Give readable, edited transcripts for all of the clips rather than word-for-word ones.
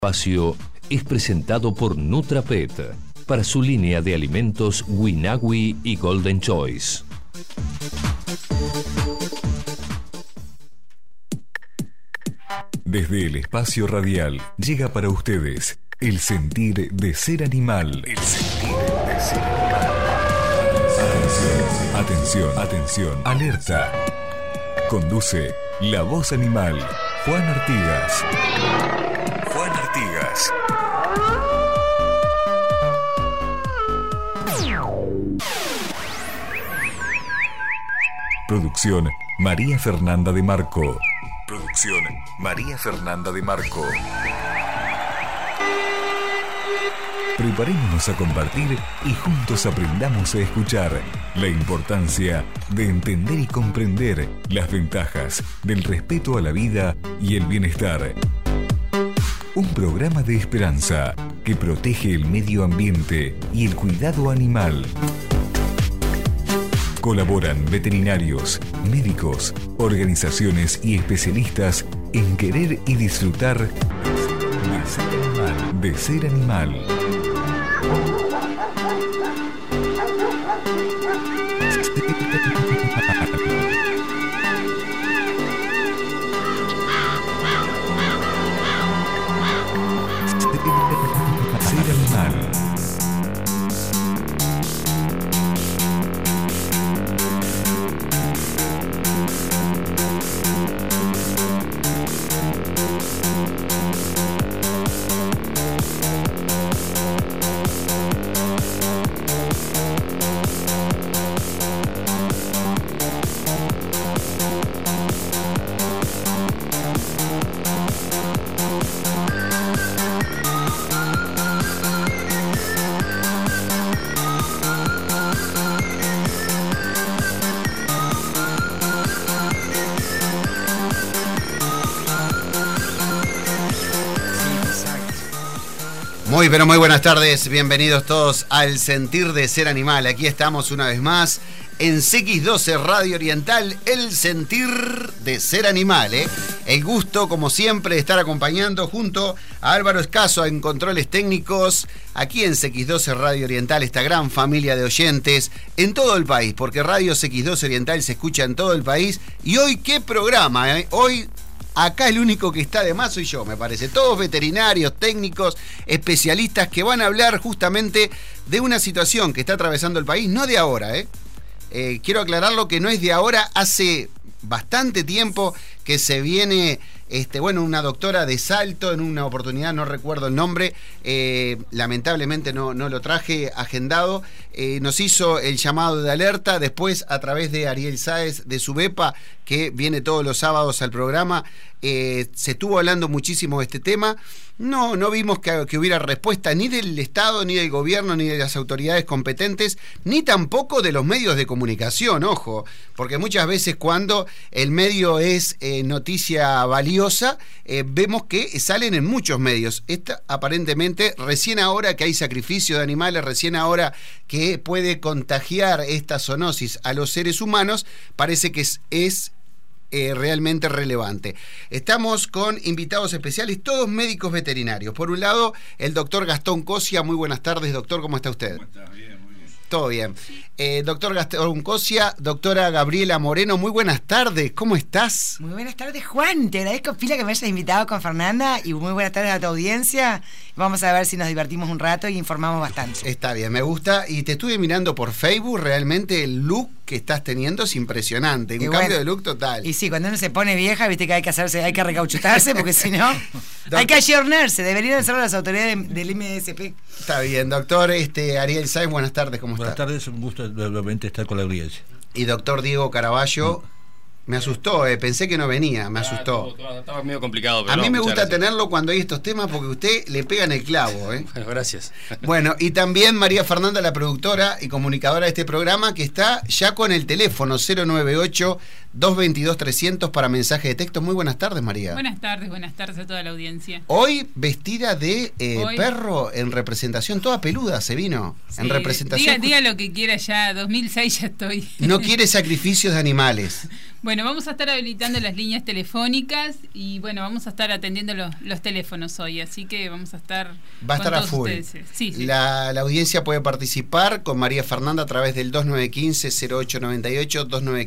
Espacio es presentado por NutraPet para su línea de alimentos Winagui y Golden Choice. Desde el espacio radial llega para ustedes el sentir de ser animal. El sentir de ser animal. Atención, atención, alerta. Conduce la voz animal, Juan Artigas. Juan Artigas. Producción María Fernanda de Marco. Producción María Fernanda de Marco. Preparémonos a compartir y juntos aprendamos a escuchar la importancia de entender y comprender las ventajas del respeto a la vida y el bienestar. Un programa de esperanza que protege el medio ambiente y el cuidado animal. Colaboran veterinarios, médicos, organizaciones y especialistas en querer y disfrutar de ser animal. Ser animal. Pero muy buenas tardes, bienvenidos todos al Sentir de Ser Animal. Aquí estamos una vez más en CX12 Radio Oriental, el Sentir de Ser Animal. El gusto, como siempre, de estar acompañando junto a Álvaro Escaso en controles técnicos, aquí en CX12 Radio Oriental, esta gran familia de oyentes en todo el país, porque Radio CX12 Oriental se escucha en todo el país. Y hoy, ¿qué programa? Hoy... acá el único que está de más soy yo, me parece. Todos veterinarios, técnicos, especialistas que van a hablar justamente de una situación que está atravesando el país, no de ahora, quiero aclararlo que no es de ahora, hace bastante tiempo que se viene, una doctora de Salto, en una oportunidad, no recuerdo el nombre, lamentablemente no lo traje agendado, nos hizo el llamado de alerta, después a través de Ariel Sáez de Subepa, que viene todos los sábados al programa, se estuvo hablando muchísimo de este tema. No vimos que hubiera respuesta ni del Estado, ni del gobierno, ni de las autoridades competentes, ni tampoco de los medios de comunicación, ojo, porque muchas veces cuando el medio es noticia valiosa, vemos que salen en muchos medios. Esta, aparentemente, recién ahora que hay sacrificio de animales, recién ahora que puede contagiar esta zoonosis a los seres humanos, parece que es realmente relevante. Estamos con invitados especiales, todos médicos veterinarios. Por un lado, el doctor Gastón Cosia. Muy buenas tardes, doctor, ¿cómo está usted? ¿Cómo está? Bien, muy bien. Todo bien. Doctor Gastón Cosia, doctora Gabriela Moreno, muy buenas tardes, ¿cómo estás? Muy buenas tardes, Juan, te agradezco, Pila, que me hayas invitado con Fernanda, y muy buenas tardes a tu audiencia. Vamos a ver si nos divertimos un rato y informamos bastante. Está bien, me gusta, y te estuve mirando por Facebook, realmente el look que estás teniendo es impresionante, un cambio de look total. Y sí, cuando uno se pone vieja, viste que hay que recauchutarse, porque si no, hay que ayornarse, deberían hacerlo las autoridades del MSP. Está bien, doctor Ariel Sáenz, buenas tardes, ¿cómo estás? Buenas tardes, un gusto nuevamente estar con la audiencia. Y doctor Diego Caraballo, me asustó, pensé que no venía, me asustó. Estaba medio complicado, pero a mí me gusta gracias. tenerlo cuando hay estos temas porque usted le pega en el clavo. Bueno, gracias. Bueno, y también María Fernanda, la productora y comunicadora de este programa, que está ya con el teléfono 098-222-300 para mensaje de texto. Muy buenas tardes, María. Buenas tardes a toda la audiencia. Hoy vestida de perro en representación, toda peluda se vino, sí, en representación. Diga lo que quiera ya, 2006 ya estoy. No quiere sacrificios de animales. Bueno, vamos a estar habilitando las líneas telefónicas y bueno, vamos a estar atendiendo los teléfonos hoy, así que vamos a estar Va a estar con a full. ustedes. Sí. La audiencia puede participar con María Fernanda a través del 2915-0898,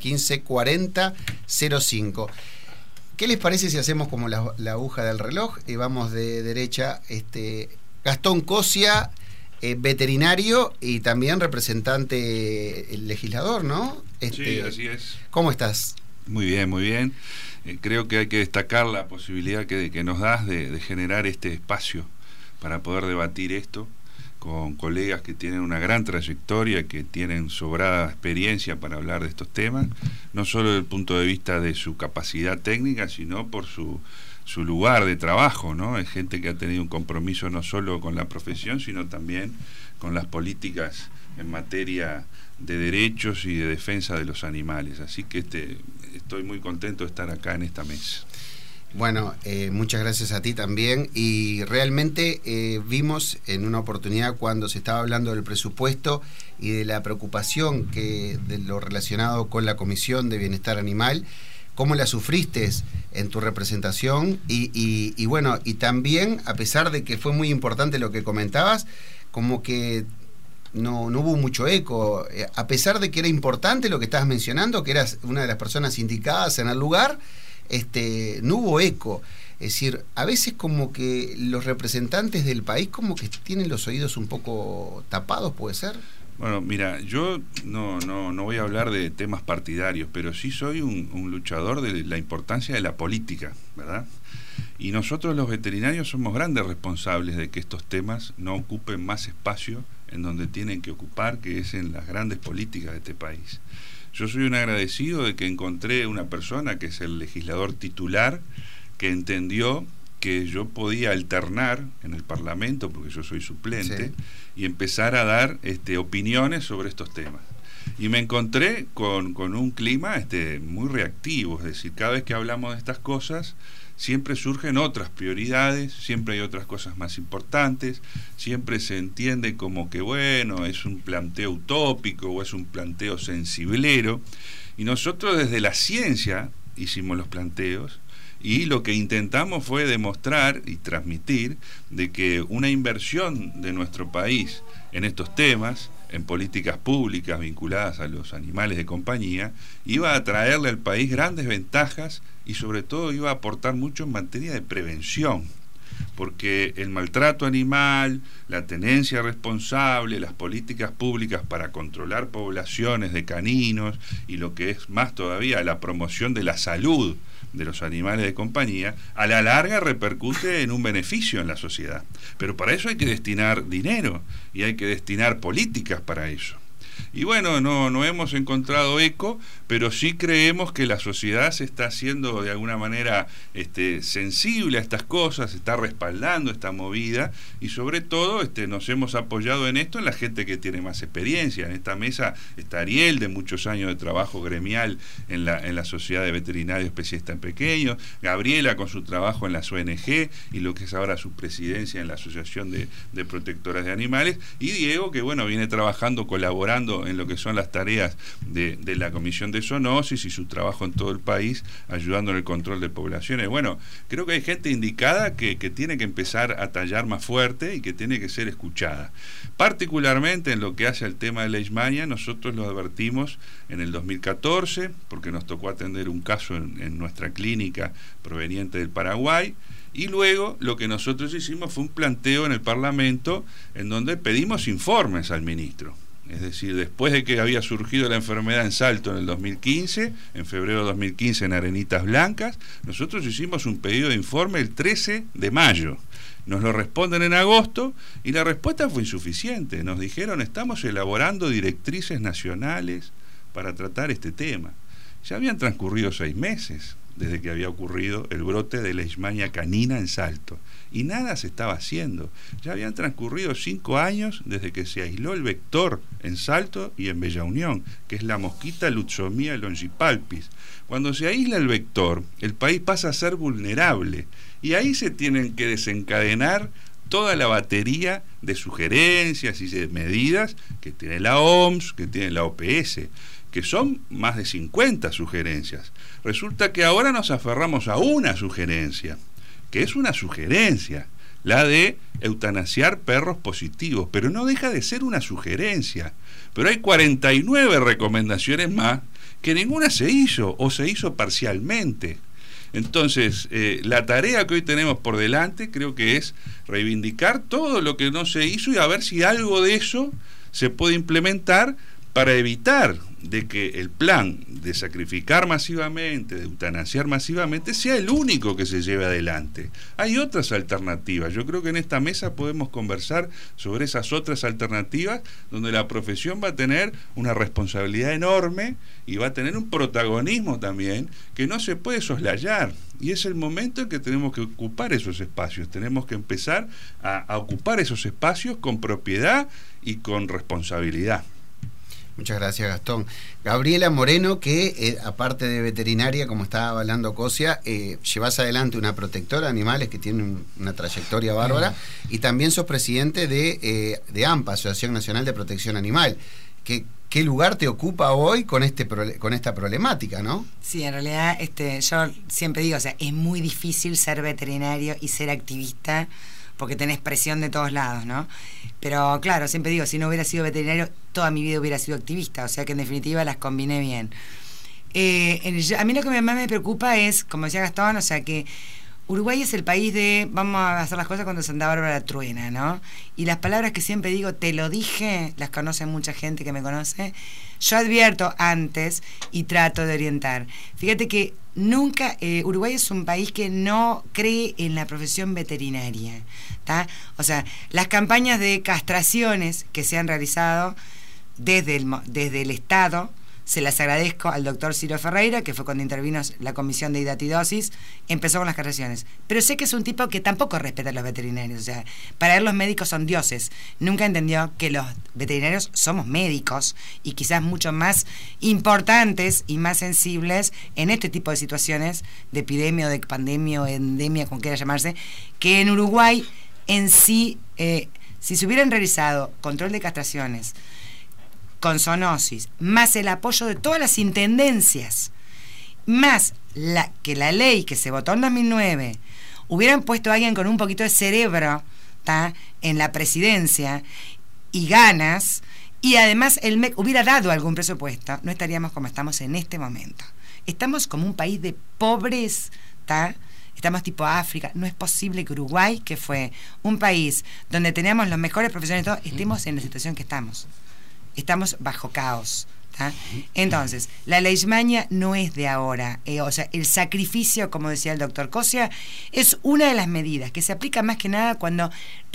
2915-4005. ¿Qué les parece si hacemos como la aguja del reloj y vamos de derecha? Gastón Cosia, veterinario y también representante legislador, ¿no? Sí, así es. ¿Cómo estás? Muy bien, muy bien. Creo que hay que destacar la posibilidad que nos das de generar este espacio para poder debatir esto con colegas que tienen una gran trayectoria, que tienen sobrada experiencia para hablar de estos temas, no solo desde el punto de vista de su capacidad técnica, sino por su lugar de trabajo, ¿no? Es gente que ha tenido un compromiso no solo con la profesión, sino también con las políticas en materia de derechos y de defensa de los animales. Así que estoy muy contento de estar acá en esta mesa. Bueno, muchas gracias a ti también. Y realmente vimos en una oportunidad cuando se estaba hablando del presupuesto y de la preocupación de lo relacionado con la Comisión de Bienestar Animal, cómo la sufriste en tu representación y bueno, y también, a pesar de que fue muy importante lo que comentabas, como que no hubo mucho eco, a pesar de que era importante lo que estabas mencionando, que eras una de las personas indicadas en el lugar, no hubo eco. Es decir, a veces como que los representantes del país como que tienen los oídos un poco tapados, ¿puede ser? Bueno, mira, yo no voy a hablar de temas partidarios, pero sí soy un luchador de la importancia de la política, ¿verdad? Y nosotros los veterinarios somos grandes responsables de que estos temas no ocupen más espacio en donde tienen que ocupar, que es en las grandes políticas de este país. Yo soy un agradecido de que encontré una persona que es el legislador titular, que entendió que yo podía alternar en el Parlamento, porque yo soy suplente, sí, y empezar a dar opiniones sobre estos temas. Y me encontré con un clima muy reactivo, es decir, cada vez que hablamos de estas cosas, siempre surgen otras prioridades, siempre hay otras cosas más importantes, siempre se entiende como que, bueno, es un planteo utópico o es un planteo sensiblero, y nosotros desde la ciencia hicimos los planteos, y lo que intentamos fue demostrar y transmitir de que una inversión de nuestro país en estos temas, en políticas públicas vinculadas a los animales de compañía, iba a traerle al país grandes ventajas y sobre todo iba a aportar mucho en materia de prevención, porque el maltrato animal, la tenencia responsable, las políticas públicas para controlar poblaciones de caninos y lo que es más todavía la promoción de la salud de los animales de compañía, a la larga repercute en un beneficio en la sociedad. Pero para eso hay que destinar dinero y hay que destinar políticas para eso. Y bueno, no hemos encontrado eco, pero sí creemos que la sociedad se está haciendo de alguna manera sensible a estas cosas, se está respaldando esta movida y sobre todo nos hemos apoyado en esto en la gente que tiene más experiencia. En esta mesa está Ariel, de muchos años de trabajo gremial en la Sociedad de Veterinarios Especialistas en Pequeños, Gabriela con su trabajo en las ONG y lo que es ahora su presidencia en la Asociación de Protectoras de Animales, y Diego, que bueno, viene trabajando, colaborando en lo que son las tareas de la Comisión de Zoonosis y su trabajo en todo el país, ayudando en el control de poblaciones. Bueno, creo que hay gente indicada que tiene que empezar a tallar más fuerte y que tiene que ser escuchada. Particularmente en lo que hace al tema de leishmania, nosotros lo advertimos en el 2014, porque nos tocó atender un caso en nuestra clínica proveniente del Paraguay, y luego lo que nosotros hicimos fue un planteo en el Parlamento en donde pedimos informes al ministro. Es decir, después de que había surgido la enfermedad en Salto en el 2015, en febrero de 2015 en Arenitas Blancas, nosotros hicimos un pedido de informe el 13 de mayo. Nos lo responden en agosto y la respuesta fue insuficiente. Nos dijeron, estamos elaborando directrices nacionales para tratar este tema. Ya habían transcurrido 6 meses desde que había ocurrido el brote de leishmania canina en Salto, y nada se estaba haciendo. Ya habían transcurrido 5 años desde que se aisló el vector en Salto y en Bella Unión, que es la mosquita Lutzomia longipalpis. Cuando se aísla el vector, el país pasa a ser vulnerable, y ahí se tienen que desencadenar toda la batería de sugerencias y de medidas que tiene la OMS, que tiene la OPS. que son más de 50 sugerencias. Resulta que ahora nos aferramos a una sugerencia, que es una sugerencia, la de eutanasiar perros positivos, pero no deja de ser una sugerencia. Pero hay 49 recomendaciones más que ninguna se hizo o se hizo parcialmente. Entonces, la tarea que hoy tenemos por delante creo que es reivindicar todo lo que no se hizo y a ver si algo de eso se puede implementar para evitar de que el plan de sacrificar masivamente, de eutanasiar masivamente, sea el único que se lleve adelante. Hay otras alternativas. Yo creo que en esta mesa podemos conversar sobre esas otras alternativas donde la profesión va a tener una responsabilidad enorme y va a tener un protagonismo también que no se puede soslayar. Y es el momento en que tenemos que ocupar esos espacios. Tenemos que empezar a ocupar esos espacios con propiedad y con responsabilidad. Muchas gracias, Gastón. Gabriela Moreno, que aparte de veterinaria, como estaba hablando Cosia, llevas adelante una protectora de animales que tiene una trayectoria bárbara, y también sos presidente de AMPA, Asociación Nacional de Protección Animal. ¿Qué lugar te ocupa hoy con esta problemática, no? Sí, en realidad yo siempre digo, o sea, es muy difícil ser veterinario y ser activista porque tenés presión de todos lados, ¿no? Pero claro, siempre digo, si no hubiera sido veterinario, toda mi vida hubiera sido activista, o sea que en definitiva las combiné bien. A mí lo que más me preocupa es, como decía Gastón, o sea que Uruguay es el país de vamos a hacer las cosas cuando Santa Bárbara truena, ¿no? Y las palabras que siempre digo, te lo dije, las conoce mucha gente que me conoce. Yo advierto antes y trato de orientar. Fíjate que nunca, Uruguay es un país que no cree en la profesión veterinaria, ¿tá? O sea, las campañas de castraciones que se han realizado desde el Estado, se las agradezco al doctor Ciro Ferreira, que fue cuando intervino la comisión de hidatidosis, empezó con las castraciones. Pero sé que es un tipo que tampoco respeta a los veterinarios, o sea, para él los médicos son dioses. Nunca entendió que los veterinarios somos médicos y quizás mucho más importantes y más sensibles en este tipo de situaciones de epidemia o de pandemia o endemia, como quiera llamarse, que en Uruguay en sí, si se hubieran realizado control de castraciones, con zoonosis, más el apoyo de todas las intendencias, más que la ley que se votó en 2009, hubieran puesto a alguien con un poquito de cerebro, ¿tá?, en la presidencia y ganas, y además el MEC hubiera dado algún presupuesto, no estaríamos como estamos en este momento. Estamos como un país de pobres, ¿tá? Estamos tipo África. No es posible que Uruguay, que fue un país donde teníamos los mejores profesionales, estemos en la situación que estamos. Estamos bajo caos, ¿tá? Entonces, la leishmania no es de ahora, o sea, el sacrificio, como decía el doctor Cosia, es una de las medidas que se aplica más que nada cuando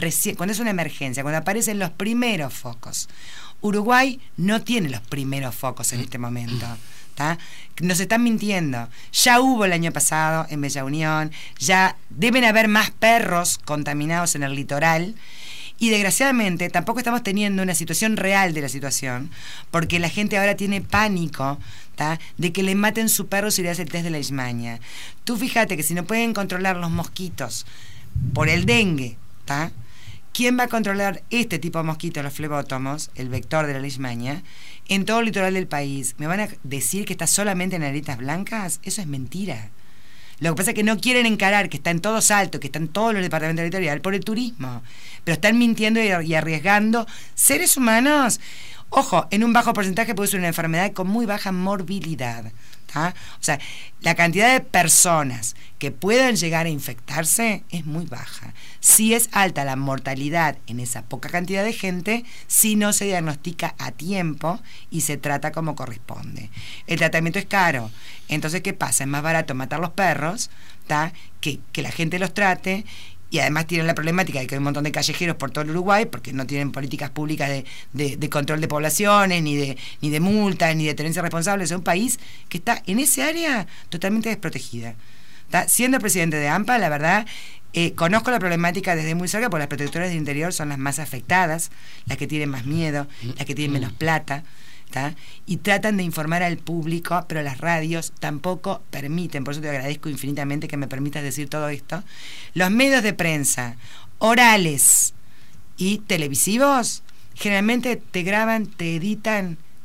es una emergencia, cuando aparecen los primeros focos. Uruguay no tiene los primeros focos en este momento, ¿tá? Nos están mintiendo. Ya hubo el año pasado en Bella Unión, ya deben haber más perros contaminados en el litoral. Y desgraciadamente tampoco estamos teniendo una situación real de la situación, porque la gente ahora tiene pánico, ¿tá?, de que le maten su perro si le hace el test de leishmania. Tú fíjate que si no pueden controlar los mosquitos por el dengue, ¿tá?, ¿quién va a controlar este tipo de mosquitos, los flebótomos, el vector de la leishmania, en todo el litoral del país? ¿Me van a decir que está solamente en aretas blancas? Eso es mentira. Lo que pasa es que no quieren encarar que está en todo Salto, que está en todos los departamentos territoriales por el turismo, pero están mintiendo y arriesgando seres humanos. Ojo, en un bajo porcentaje puede ser una enfermedad con muy baja morbilidad, ¿tá? O sea, la cantidad de personas que puedan llegar a infectarse es muy baja. Sí es alta la mortalidad en esa poca cantidad de gente si no se diagnostica a tiempo y se trata como corresponde. El tratamiento es caro. Entonces, ¿qué pasa? Es más barato matar los perros, ¿tá?, que la gente los trate. Y además tienen la problemática de que hay un montón de callejeros por todo el Uruguay porque no tienen políticas públicas de control de poblaciones, ni de multas, ni de tenencia responsable. Es un país que está en ese área totalmente desprotegida. ¿Tá? Siendo presidente de AMPA, la verdad, conozco la problemática desde muy cerca, porque las protectoras del interior son las más afectadas, las que tienen más miedo, las que tienen menos plata, ¿tá? Y tratan de informar al público, pero las radios tampoco permiten. Por eso te agradezco infinitamente que me permitas decir todo esto. Los medios de prensa orales y televisivos generalmente te graban, te editan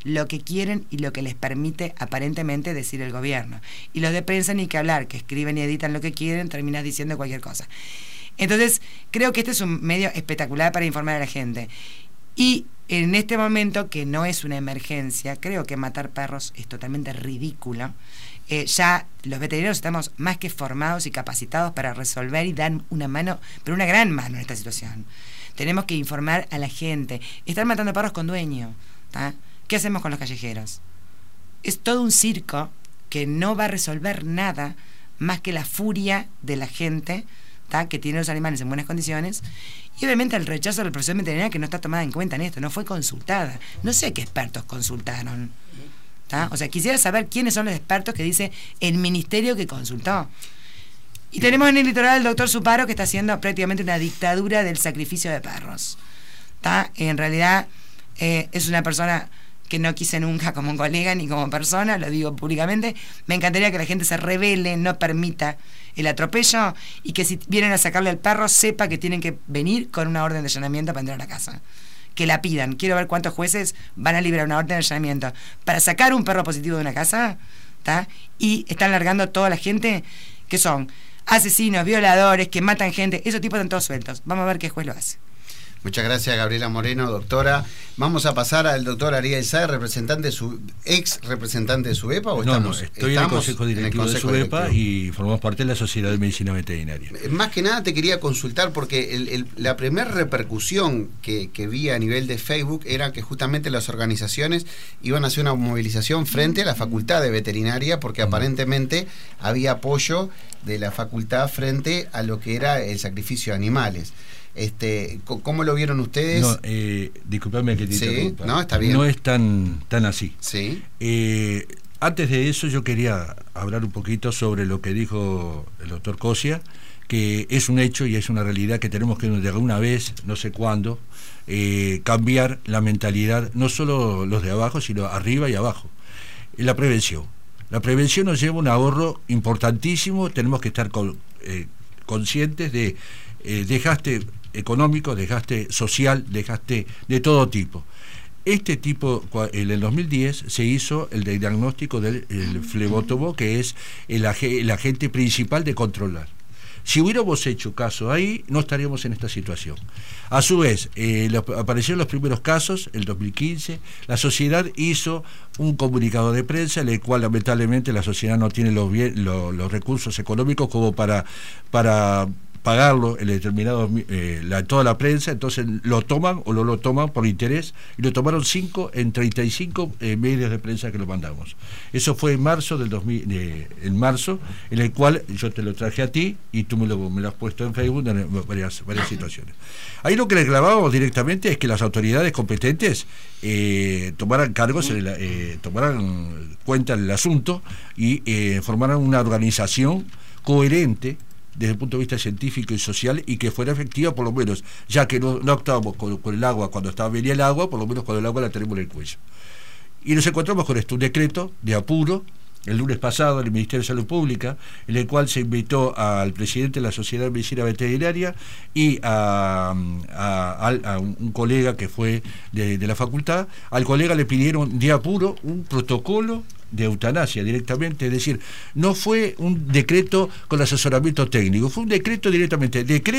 lo que quieren y lo que les permite aparentemente decir el gobierno. Y los de prensa ni que hablar, que escriben y editan lo que quieren, terminan diciendo cualquier cosa. Entonces, creo que este es un medio espectacular para informar a la gente. Y en este momento, que no es una emergencia, creo que matar perros es totalmente ridículo. Ya los veterinarios estamos más que formados y capacitados para resolver y dar una mano, pero una gran mano en esta situación. Tenemos que informar a la gente. Están matando perros con dueño, ¿tá? ¿Qué hacemos con los callejeros? Es todo un circo que no va a resolver nada más que la furia de la gente, ¿tá? Que tiene los animales en buenas condiciones, y obviamente el rechazo de la profesión veterinaria, que no está tomada en cuenta en esto, no fue consultada. No sé qué expertos consultaron, ¿tá? O sea, quisiera saber quiénes son los expertos que dice el ministerio que consultó. Y tenemos en el litoral al doctor Suparo, que está haciendo prácticamente una dictadura del sacrificio de perros, ¿tá? En realidad es una persona que no quise nunca como un colega ni como persona, lo digo públicamente. Me encantaría que la gente se rebele, no permita el atropello, y que si vienen a sacarle al perro, sepa que tienen que venir con una orden de allanamiento para entrar a la casa. Que la pidan. Quiero ver cuántos jueces van a liberar una orden de allanamiento para sacar un perro positivo de una casa, ¿tá? Y están largando a toda la gente que son asesinos, violadores, que matan gente. Esos tipos están todos sueltos. Vamos a ver qué juez lo hace. Muchas gracias, Gabriela Moreno, doctora. Vamos a pasar al doctor Ariel Sáez, ex representante de SUBEPA, ¿o estamos? No, estoy en el Consejo Directivo de SUBEPA y formamos parte de la Sociedad de Medicina Veterinaria. Más que nada te quería consultar, porque la primera repercusión que vi a nivel de Facebook era que justamente las organizaciones iban a hacer una movilización frente a la Facultad de Veterinaria, porque aparentemente había apoyo de la facultad frente a lo que era el sacrificio de animales. ¿Cómo lo vieron ustedes? No, disculpame que te interrumpa. No, está bien. No es tan así. Sí. Antes de eso yo quería hablar un poquito sobre lo que dijo el doctor Cosia, que es un hecho y es una realidad que tenemos que de alguna vez, no sé cuándo, cambiar la mentalidad, no solo los de abajo, sino arriba y abajo. La prevención. La prevención nos lleva un ahorro importantísimo. Tenemos que estar conscientes de desgaste económico, desgaste social, desgaste de todo tipo. En el 2010 se hizo el diagnóstico del flebótomo, que es el agente principal de controlar. Si hubiéramos hecho caso ahí, no estaríamos en esta situación. A su vez, aparecieron los primeros casos, el 2015, la sociedad hizo un comunicado de prensa, en el cual lamentablemente la sociedad no tiene los recursos económicos como para pagarlo en determinado toda la prensa. Entonces lo toman o no lo toman por interés, y lo tomaron 5 en 35 medios de prensa que lo mandamos. Eso fue en marzo del 2000, en marzo, en el cual yo te lo traje a ti y tú me lo has puesto en Facebook en varias situaciones. Ahí lo que reclamábamos directamente es que las autoridades competentes tomaran cargos, tomaran cuenta del asunto y formaran una organización coherente desde el punto de vista científico y social, y que fuera efectiva, por lo menos, ya que no actuábamos con el agua cuando venía el agua, por lo menos cuando el agua la tenemos en el cuello. Y nos encontramos con esto, un decreto de apuro, el lunes pasado, en el Ministerio de Salud Pública, en el cual se invitó al presidente de la Sociedad de Medicina Veterinaria y a un colega que fue de la facultad. Al colega le pidieron de apuro un protocolo de eutanasia directamente, es decir, no fue un decreto con asesoramiento técnico, fue un decreto directamente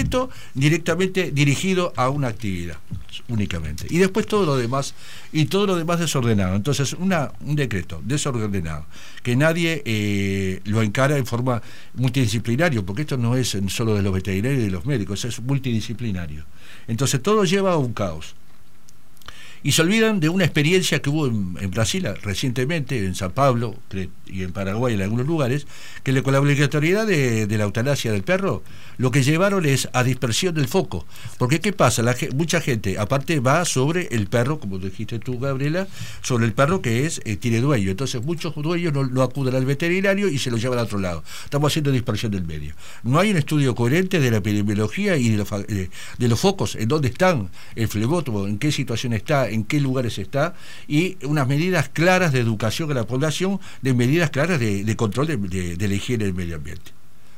dirigido a una actividad únicamente, y después todo lo demás desordenado. Entonces un decreto desordenado que nadie lo encara en forma multidisciplinaria, porque esto no es solo de los veterinarios y de los médicos, es multidisciplinario. Entonces todo lleva a un caos. Y se olvidan de una experiencia que hubo en Brasil recientemente, en San Pablo y en Paraguay, en algunos lugares, que con la obligatoriedad de la eutanasia del perro, lo que llevaron es a dispersión del foco. Porque ¿qué pasa? Mucha gente, aparte, va sobre el perro, como dijiste tú, Gabriela, sobre el perro que tiene dueño. Entonces muchos dueños no acuden al veterinario y se lo llevan a otro lado. Estamos haciendo dispersión del medio. No hay un estudio coherente de la epidemiología y de los focos, en dónde están el flebótomo, en qué situación está, en qué lugares está, y unas medidas claras de educación a la población, de medidas claras de control de la higiene del medio ambiente.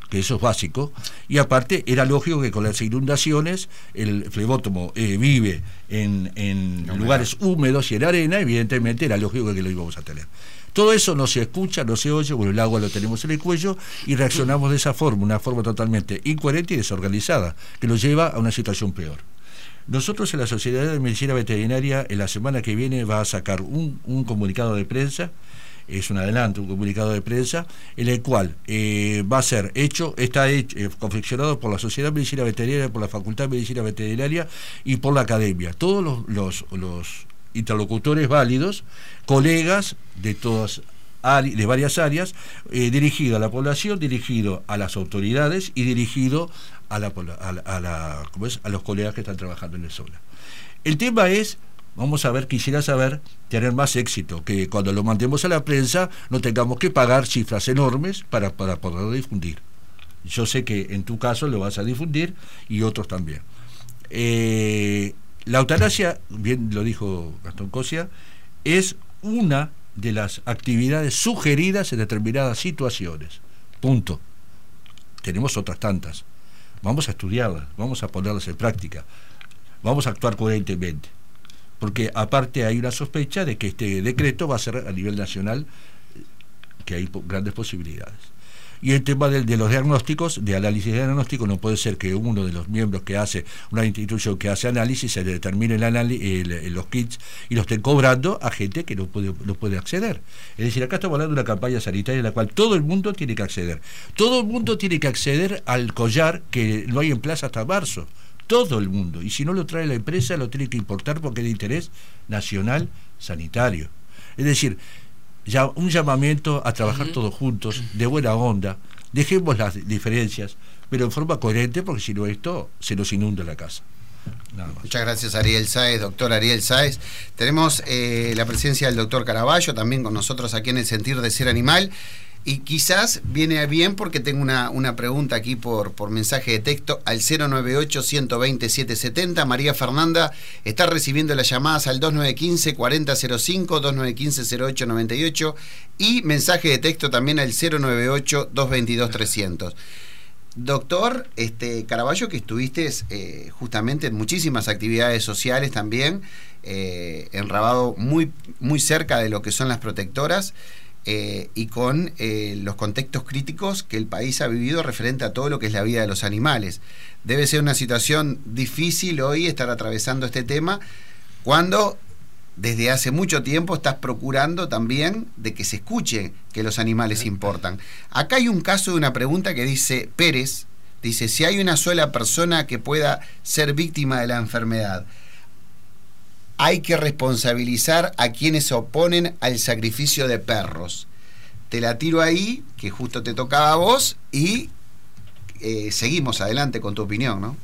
que eso es básico, y aparte era lógico que con las inundaciones el flebótomo vive en lugares húmedos y en arena, evidentemente era lógico que lo íbamos a tener. Todo eso no se escucha, no se oye, bueno, el agua lo tenemos en el cuello y reaccionamos de esa forma, una forma totalmente incoherente y desorganizada, que nos lleva a una situación peor. Nosotros en la Sociedad de Medicina Veterinaria, en la semana que viene, va a sacar un comunicado de prensa, es un adelanto, un comunicado de prensa, en el cual va a ser está confeccionado por la Sociedad de Medicina Veterinaria, por la Facultad de Medicina Veterinaria y por la Academia. Todos los interlocutores válidos, colegas de todas de varias áreas, dirigido a la población, dirigido a las autoridades y dirigido a los colegas que están trabajando en la zona. El tema es, vamos a ver, quisiera saber, tener más éxito, que cuando lo mandemos a la prensa no tengamos que pagar cifras enormes para poderlo difundir. Yo sé que en tu caso lo vas a difundir y otros también. La eutanasia, bien lo dijo Gastón Cosia, es una de las actividades sugeridas en determinadas situaciones. Punto. Tenemos otras tantas. Vamos a estudiarlas, vamos a ponerlas en práctica, vamos a actuar coherentemente. Porque aparte hay una sospecha de que este decreto va a ser a nivel nacional, que hay grandes posibilidades. Y el tema de los diagnósticos, de análisis de diagnóstico, no puede ser que uno de los miembros que hace una institución que hace análisis se determine los kits y los estén cobrando a gente que no puede acceder. Es decir, acá estamos hablando de una campaña sanitaria en la cual todo el mundo tiene que acceder. Todo el mundo tiene que acceder al collar que no hay en plaza hasta marzo. Todo el mundo. Y si no lo trae la empresa, lo tiene que importar porque es de interés nacional sanitario. Es decir, ya un llamamiento a trabajar todos juntos, de buena onda, dejemos las diferencias, pero en forma coherente, porque si no esto se nos inunda la casa. Nada más. Muchas gracias, Ariel Sáez, doctor Ariel Sáez. Tenemos la presencia del doctor Caraballo también con nosotros aquí en el Sentir de Ser Animal. Y quizás viene bien porque tengo una pregunta aquí por mensaje de texto al 098-120-770. María Fernanda está recibiendo las llamadas al 2915-4005, 2915-0898 y mensaje de texto también al 098-222-300. Doctor Caraballo, que estuviste justamente en muchísimas actividades sociales también, en Rabado, muy, muy cerca de lo que son las protectoras, y con los contextos críticos que el país ha vivido referente a todo lo que es la vida de los animales. Debe ser una situación difícil hoy estar atravesando este tema cuando desde hace mucho tiempo estás procurando también de que se escuche que los animales importan. Acá hay un caso de una pregunta que dice Pérez, dice, si hay una sola persona que pueda ser víctima de la enfermedad, hay que responsabilizar a quienes se oponen al sacrificio de perros. Te la tiro ahí, que justo te tocaba a vos, y seguimos adelante con tu opinión, ¿no?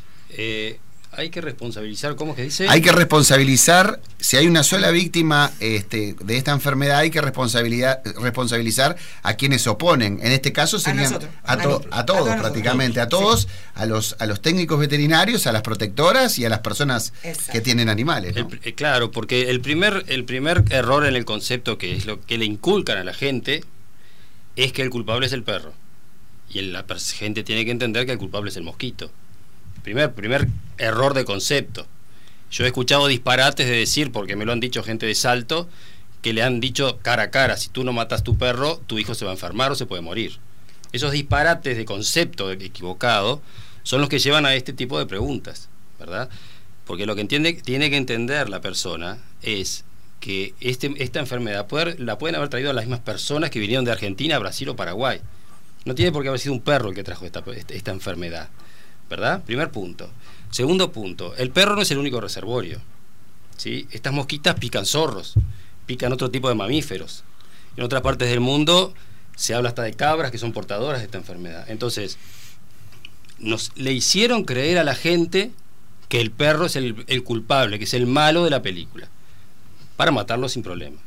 Hay que responsabilizar, ¿cómo es que dice? Hay que responsabilizar, si hay una sola víctima de esta enfermedad, hay que responsabilizar a quienes se oponen. En este caso serían a todos prácticamente, a todos, a los técnicos veterinarios, a las protectoras y a las personas que tienen animales, ¿no? Claro, porque el primer error en el concepto, que es lo que le inculcan a la gente, es que el culpable es el perro. Y la gente tiene que entender que el culpable es el mosquito. Primer error de concepto. Yo he escuchado disparates de decir, porque me lo han dicho gente de Salto, que le han dicho cara a cara, si tú no matas tu perro, tu hijo se va a enfermar o se puede morir. Esos disparates de concepto equivocado son los que llevan a este tipo de preguntas, ¿verdad? Porque lo que tiene que entender la persona es que esta enfermedad la pueden haber traído las mismas personas que vinieron de Argentina, Brasil o Paraguay. No tiene por qué haber sido un perro el que trajo esta enfermedad, ¿verdad? Primer punto. Segundo punto, el perro no es el único reservorio, ¿sí? Estas mosquitas pican zorros, pican otro tipo de mamíferos. En otras partes del mundo se habla hasta de cabras que son portadoras de esta enfermedad. Entonces, le hicieron creer a la gente que el perro es el culpable, que es el malo de la película, para matarlo sin problema.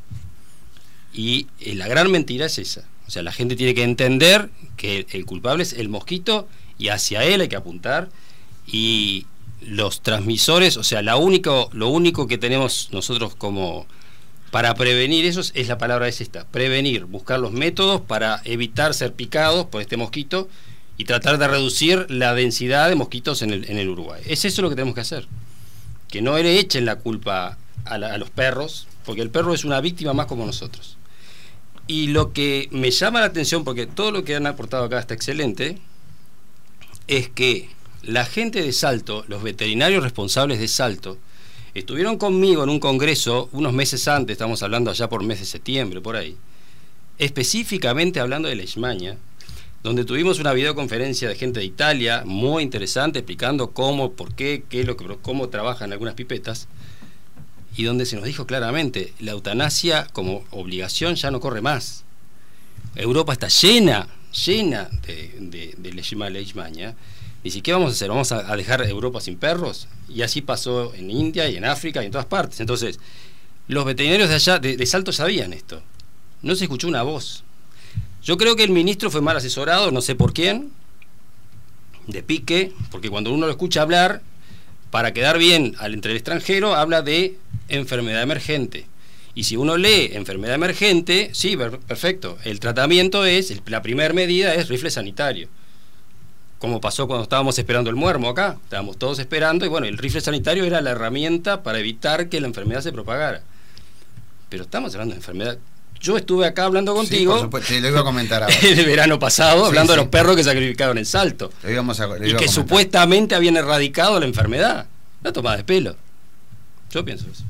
Y la gran mentira es esa. O sea, la gente tiene que entender que el culpable es el mosquito y hacia él hay que apuntar, y los transmisores, o sea, lo único que tenemos nosotros como para prevenir eso es la palabra es esta, prevenir, buscar los métodos para evitar ser picados por este mosquito y tratar de reducir la densidad de mosquitos en el Uruguay. Es eso lo que tenemos que hacer. Que no le echen la culpa a los perros, porque el perro es una víctima más como nosotros. Y lo que me llama la atención, porque todo lo que han aportado acá está excelente, es que la gente de Salto, los veterinarios responsables de Salto, estuvieron conmigo en un congreso unos meses antes, estamos hablando allá por mes de septiembre, por ahí, específicamente hablando de leishmania, donde tuvimos una videoconferencia de gente de Italia muy interesante, explicando cómo, por qué, cómo trabajan algunas pipetas, y donde se nos dijo claramente, la eutanasia como obligación ya no corre más. Europa está llena de leishmania. ¿Y qué vamos a hacer? ¿Vamos a dejar Europa sin perros? Y así pasó en India y en África y en todas partes. Entonces, los veterinarios de allá, de Salto, sabían esto. No se escuchó una voz. Yo creo que el ministro fue mal asesorado, no sé por quién, de pique, porque cuando uno lo escucha hablar, para quedar bien entre el extranjero, habla de enfermedad emergente. Y si uno lee enfermedad emergente, sí, perfecto. El tratamiento la primera medida es rifle sanitario. Como pasó cuando estábamos esperando el muermo acá. Estábamos todos esperando y bueno, el rifle sanitario era la herramienta para evitar que la enfermedad se propagara. Pero estamos hablando de enfermedad. Yo estuve acá hablando contigo. Sí, por supuesto, te lo iba a comentar ahora. El verano pasado, hablando de los perros que sacrificaron en Salto. Y que supuestamente habían erradicado la enfermedad. Una tomada de pelo. Yo pienso eso.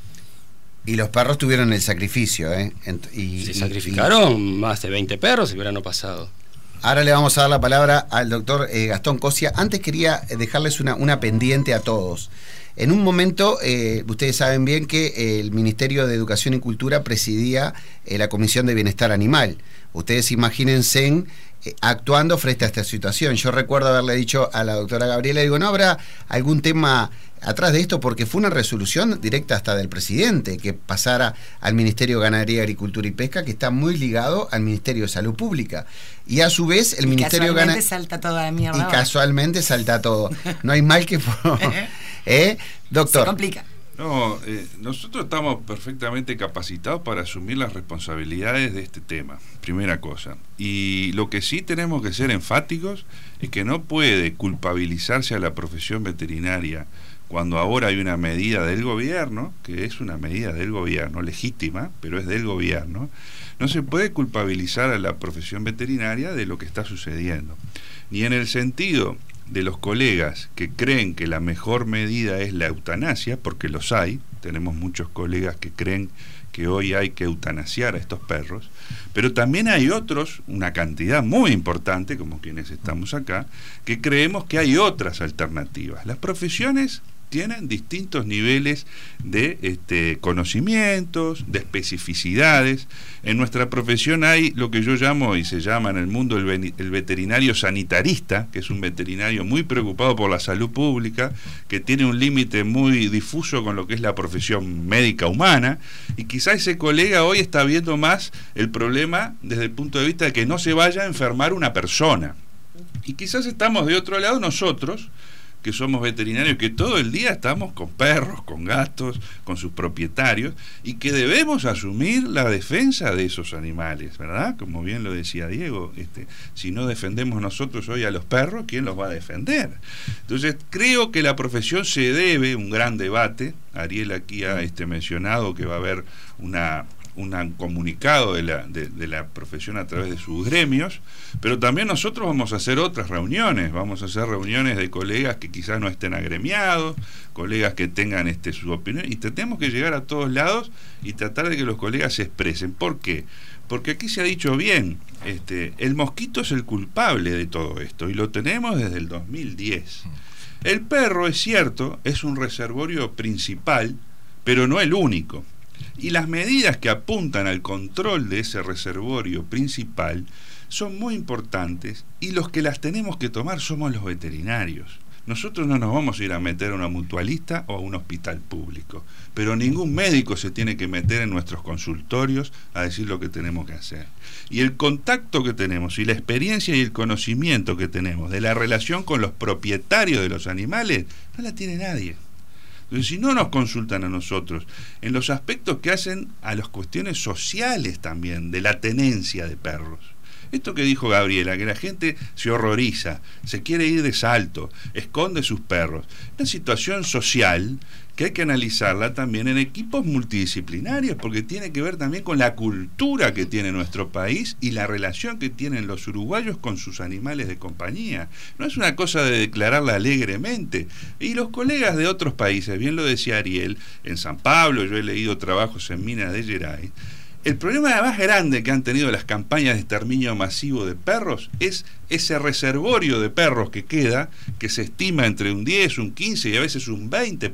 Y los perros tuvieron el sacrificio, ¿eh? Se sacrificaron más de 20 perros el verano pasado. Ahora le vamos a dar la palabra al doctor Gastón Cosia. Antes quería dejarles una pendiente a todos. En un momento, ustedes saben bien que el Ministerio de Educación y Cultura presidía la Comisión de Bienestar Animal. Ustedes imagínense actuando frente a esta situación. Yo recuerdo haberle dicho a la doctora Gabriela, digo, ¿no habrá algún tema atrás de esto? Porque fue una resolución directa hasta del presidente que pasara al Ministerio de Ganadería, Agricultura y Pesca, que está muy ligado al Ministerio de Salud Pública. Y a su vez el Ministerio de Ganadería... salta toda la mierda. Y casualmente salta todo. No hay mal que... Doctor. Se complica. No, nosotros estamos perfectamente capacitados para asumir las responsabilidades de este tema, primera cosa. Y lo que sí tenemos que ser enfáticos es que no puede culpabilizarse a la profesión veterinaria cuando ahora hay una medida del gobierno, que es una medida del gobierno, legítima, pero es del gobierno. No se puede culpabilizar a la profesión veterinaria de lo que está sucediendo, ni en el sentido de los colegas que creen que la mejor medida es la eutanasia, porque los hay, tenemos muchos colegas que creen que hoy hay que eutanasiar a estos perros, pero también hay otros, una cantidad muy importante, como quienes estamos acá, que creemos que hay otras alternativas. Las profesiones tienen distintos niveles de conocimientos, de especificidades. En nuestra profesión hay lo que yo llamo, y se llama en el mundo el veterinario sanitarista, que es un veterinario muy preocupado por la salud pública, que tiene un límite muy difuso con lo que es la profesión médica humana, y quizá ese colega hoy está viendo más el problema desde el punto de vista de que no se vaya a enfermar una persona. Y quizás estamos de otro lado nosotros, que somos veterinarios, que todo el día estamos con perros, con gatos, con sus propietarios, y que debemos asumir la defensa de esos animales, ¿verdad? Como bien lo decía Diego, si no defendemos nosotros hoy a los perros, ¿quién los va a defender? Entonces, creo que la profesión se debe un gran debate. Ariel aquí ha mencionado que va a haber un comunicado de la profesión a través de sus gremios, pero también nosotros vamos a hacer otras reuniones, vamos a hacer reuniones de colegas que quizás no estén agremiados, colegas que tengan su opinión, y tenemos que llegar a todos lados y tratar de que los colegas se expresen. ¿Por qué? Porque aquí se ha dicho bien, el mosquito es el culpable de todo esto, y lo tenemos desde el 2010. El perro, es cierto, es un reservorio principal, pero no el único. Y las medidas que apuntan al control de ese reservorio principal son muy importantes, y los que las tenemos que tomar somos los veterinarios. Nosotros no nos vamos a ir a meter a una mutualista o a un hospital público, pero ningún médico se tiene que meter en nuestros consultorios a decir lo que tenemos que hacer. Y el contacto que tenemos y la experiencia y el conocimiento que tenemos de la relación con los propietarios de los animales no la tiene nadie. Entonces, si no nos consultan a nosotros en los aspectos que hacen a las cuestiones sociales también de la tenencia de perros, Esto que dijo Gabriela, que la gente se horroriza, se quiere ir de Salto, esconde sus perros. Una situación social que hay que analizarla también en equipos multidisciplinarios, porque tiene que ver también con la cultura que tiene nuestro país y la relación que tienen los uruguayos con sus animales de compañía. No es una cosa de declararla alegremente. Y los colegas de otros países, bien lo decía Ariel, en San Pablo, yo he leído trabajos en Minas de Gerais, el problema más grande que han tenido las campañas de exterminio masivo de perros es ese reservorio de perros que queda, que se estima entre un 10, un 15 y a veces un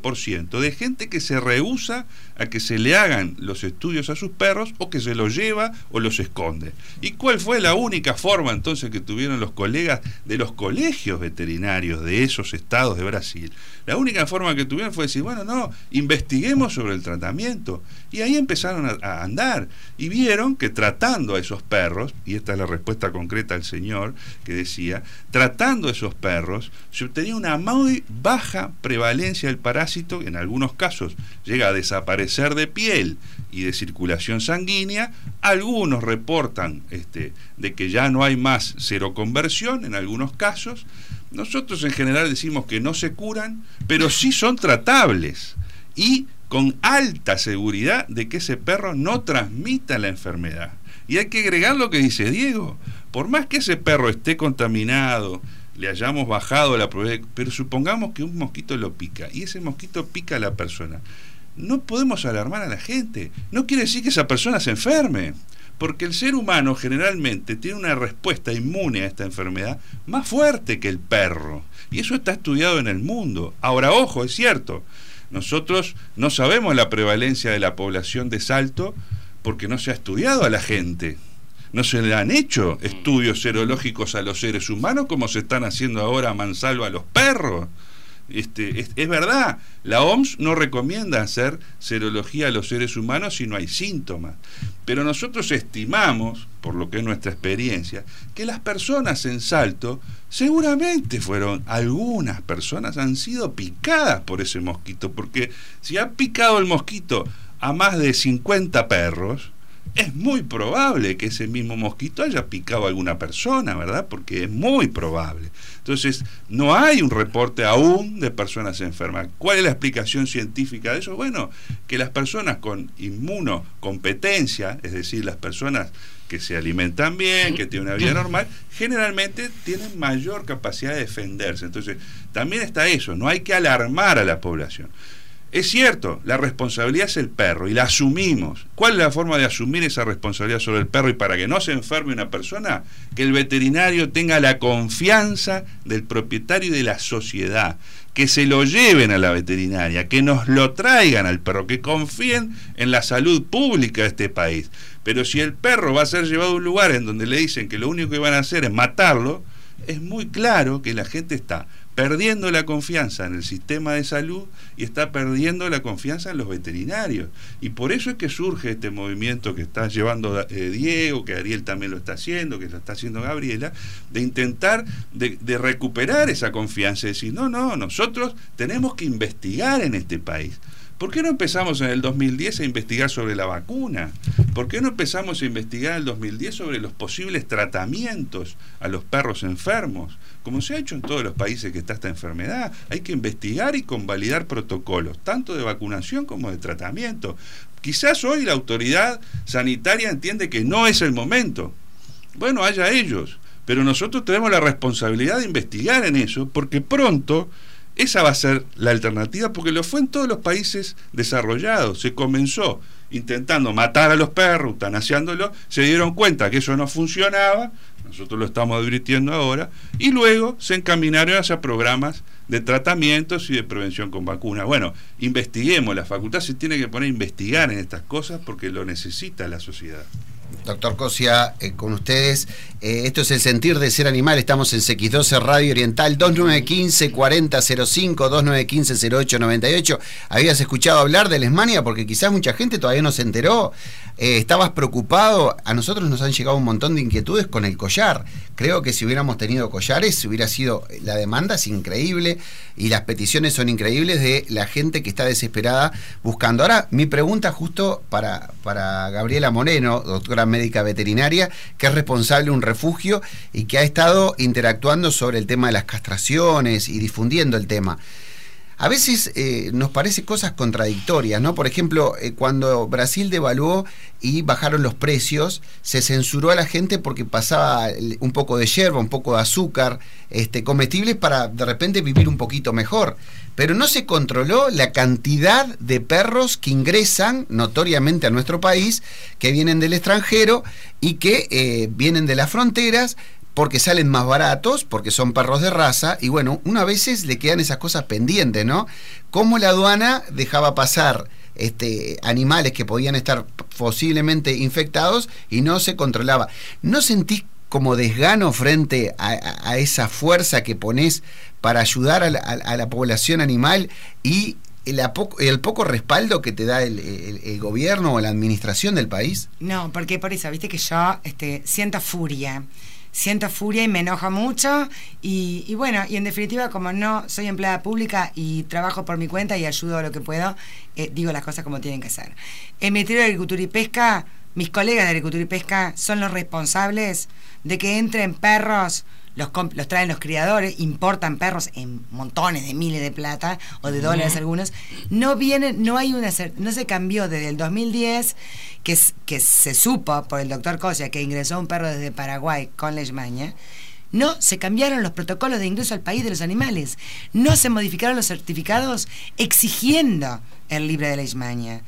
20% de gente que se rehúsa a que se le hagan los estudios a sus perros, o que se los lleva o los esconde. ¿Y cuál fue la única forma entonces que tuvieron los colegas de los colegios veterinarios de esos estados de Brasil? La única forma que tuvieron fue decir, bueno, no, investiguemos sobre el tratamiento. Y ahí empezaron a andar y vieron que tratando a esos perros, y esta es la respuesta concreta al señor que decía, tratando a esos perros se obtenía una muy baja prevalencia del parásito, en algunos casos llega a desaparecer de piel y de circulación sanguínea. Algunos reportan de que ya no hay más seroconversión en algunos casos. Nosotros en general decimos que no se curan, pero sí son tratables y con alta seguridad de que ese perro no transmita la enfermedad. Y hay que agregar lo que dice Diego, por más que ese perro esté contaminado, le hayamos bajado la probabilidad, pero supongamos que un mosquito lo pica y ese mosquito pica a la persona, no podemos alarmar a la gente. No quiere decir que esa persona se enferme, porque el ser humano generalmente tiene una respuesta inmune a esta enfermedad más fuerte que el perro, y eso está estudiado en el mundo. Ahora, ojo, es cierto, nosotros no sabemos la prevalencia de la población de Salto porque no se ha estudiado a la gente. No se le han hecho estudios serológicos a los seres humanos como se están haciendo ahora a mansalva a los perros. Es verdad, la OMS no recomienda hacer serología a los seres humanos si no hay síntomas, pero nosotros estimamos, por lo que es nuestra experiencia, que las personas en Salto seguramente algunas personas han sido picadas por ese mosquito, porque si ha picado el mosquito a más de 50 perros, es muy probable que ese mismo mosquito haya picado a alguna persona, ¿verdad? Porque es muy probable. Entonces, no hay un reporte aún de personas enfermas. ¿Cuál es la explicación científica de eso? Bueno, que las personas con inmunocompetencia, es decir, las personas que se alimentan bien, que tienen una vida normal, generalmente tienen mayor capacidad de defenderse. Entonces, también está eso, no hay que alarmar a la población. Es cierto, la responsabilidad es el perro y la asumimos. ¿Cuál es la forma de asumir esa responsabilidad sobre el perro y para que no se enferme una persona? Que el veterinario tenga la confianza del propietario y de la sociedad, que se lo lleven a la veterinaria, que nos lo traigan al perro, que confíen en la salud pública de este país. Pero si el perro va a ser llevado a un lugar en donde le dicen que lo único que van a hacer es matarlo, es muy claro que la gente está perdiendo la confianza en el sistema de salud y está perdiendo la confianza en los veterinarios. Y por eso es que surge este movimiento que está llevando Diego, que Ariel también lo está haciendo, que lo está haciendo Gabriela, de intentar de recuperar esa confianza y decir, no, nosotros tenemos que investigar en este país. ¿Por qué no empezamos en el 2010 a investigar sobre la vacuna? ¿Por qué no empezamos a investigar en el 2010 sobre los posibles tratamientos a los perros enfermos? Como se ha hecho en todos los países que está esta enfermedad, hay que investigar y convalidar protocolos, tanto de vacunación como de tratamiento. Quizás hoy la autoridad sanitaria entiende que no es el momento. Bueno, haya ellos, pero nosotros tenemos la responsabilidad de investigar en eso, porque pronto esa va a ser la alternativa, porque lo fue en todos los países desarrollados. Se comenzó intentando matar a los perros, eutanasiándolos, se dieron cuenta que eso no funcionaba, nosotros lo estamos advirtiendo ahora, y luego se encaminaron hacia programas de tratamientos y de prevención con vacunas. Bueno, investiguemos, la facultad se tiene que poner a investigar en estas cosas porque lo necesita la sociedad. Doctor Cosia, con ustedes, esto es El Sentir de Ser Animal, estamos en CX12 Radio Oriental, 2915-4005, 2915-0898. ¿Habías escuchado hablar de Lesmania? Porque quizás mucha gente todavía no se enteró. Estabas preocupado. A nosotros nos han llegado un montón de inquietudes con el collar. Creo que si hubiéramos tenido collares, hubiera sido, la demanda es increíble y las peticiones son increíbles de la gente que está desesperada buscando. Ahora, mi pregunta justo para Gabriela Moreno, doctora médica veterinaria, que es responsable de un refugio y que ha estado interactuando sobre el tema de las castraciones y difundiendo el tema. A veces nos parece cosas contradictorias, ¿no? Por ejemplo, cuando Brasil devaluó y bajaron los precios, se censuró a la gente porque pasaba un poco de yerba, un poco de azúcar, comestibles para de repente vivir un poquito mejor. Pero no se controló la cantidad de perros que ingresan notoriamente a nuestro país, que vienen del extranjero y que vienen de las fronteras, porque salen más baratos, porque son perros de raza, y bueno, una veces le quedan esas cosas pendientes, ¿no? Cómo la aduana dejaba pasar animales que podían estar posiblemente infectados y no se controlaba. ¿No sentís como desgano frente a esa fuerza que ponés para ayudar a la población animal y el poco respaldo que te da el gobierno o la administración del país? No, porque por eso, viste que yo siento furia y me enojo mucho y bueno, y en definitiva, como no soy empleada pública y trabajo por mi cuenta y ayudo a lo que puedo, digo las cosas como tienen que ser. El Ministerio de Agricultura y Pesca, mis colegas de Agricultura y Pesca son los responsables de que entren perros, los traen los criadores, importan perros en montones de miles de plata o de dólares algunos. No vienen, no se cambió desde el 2010 que se supo por el doctor Cosia que ingresó un perro desde Paraguay con leishmania. No se cambiaron los protocolos de ingreso al país de los animales, no se modificaron los certificados exigiendo el libre de leishmania.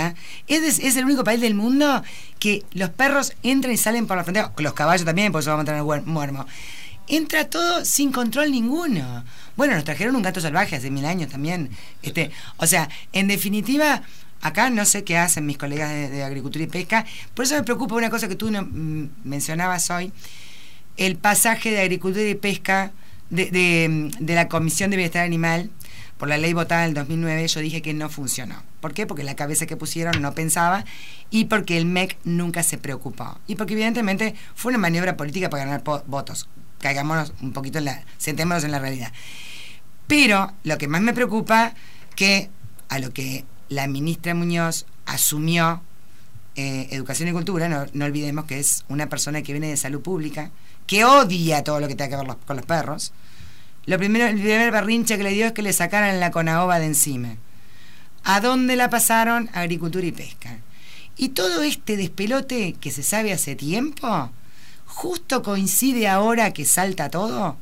Es el único país del mundo que los perros entran y salen por la frontera, los caballos también, por eso vamos a tener muermo. Entra todo sin control ninguno. Bueno, nos trajeron un gato salvaje hace 1000 años también. O sea, en definitiva, acá no sé qué hacen mis colegas de Agricultura y Pesca. Por eso me preocupa una cosa que tú mencionabas hoy. El pasaje de Agricultura y Pesca de la Comisión de Bienestar Animal por la ley votada en el 2009, yo dije que no funcionó. ¿Por qué? Porque la cabeza que pusieron no pensaba y porque el MEC nunca se preocupó. Y porque evidentemente fue una maniobra política para ganar votos. Caigámonos un poquito sentémonos en la realidad. Pero lo que más me preocupa, que a lo que la ministra Muñoz asumió Educación y Cultura, no olvidemos que es una persona que viene de salud pública, que odia todo lo que tenga que ver con los perros. El primer berrinche que le dio es que le sacaran la CONAOVA de encima. ¿A dónde la pasaron? Agricultura y Pesca. Y todo este despelote que se sabe hace tiempo, justo coincide ahora que salta todo,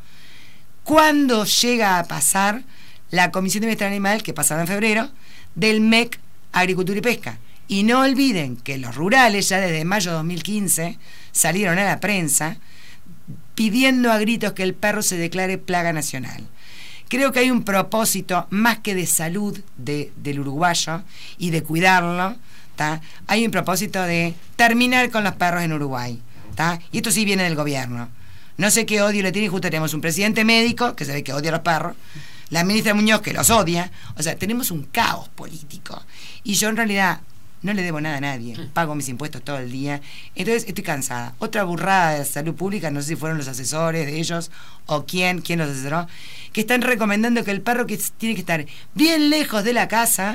cuando llega a pasar la Comisión de Bienestar Animal, que pasaba en febrero, del MEC Agricultura y Pesca. Y no olviden que los rurales ya desde mayo de 2015 salieron a la prensa pidiendo a gritos que el perro se declare plaga nacional. Creo que hay un propósito más que de salud del uruguayo y de cuidarlo, hay un propósito de terminar con los perros en Uruguay. Y esto sí viene del gobierno. No sé qué odio le tiene, justo tenemos un presidente médico que se ve que odia a los perros, la ministra Muñoz que los odia, o sea, tenemos un caos político. Y yo en realidad no le debo nada a nadie, pago mis impuestos todo el día, entonces estoy cansada. Otra burrada de salud pública, no sé si fueron los asesores de ellos o quién los asesoró, que están recomendando que el perro que tiene que estar bien lejos de la casa,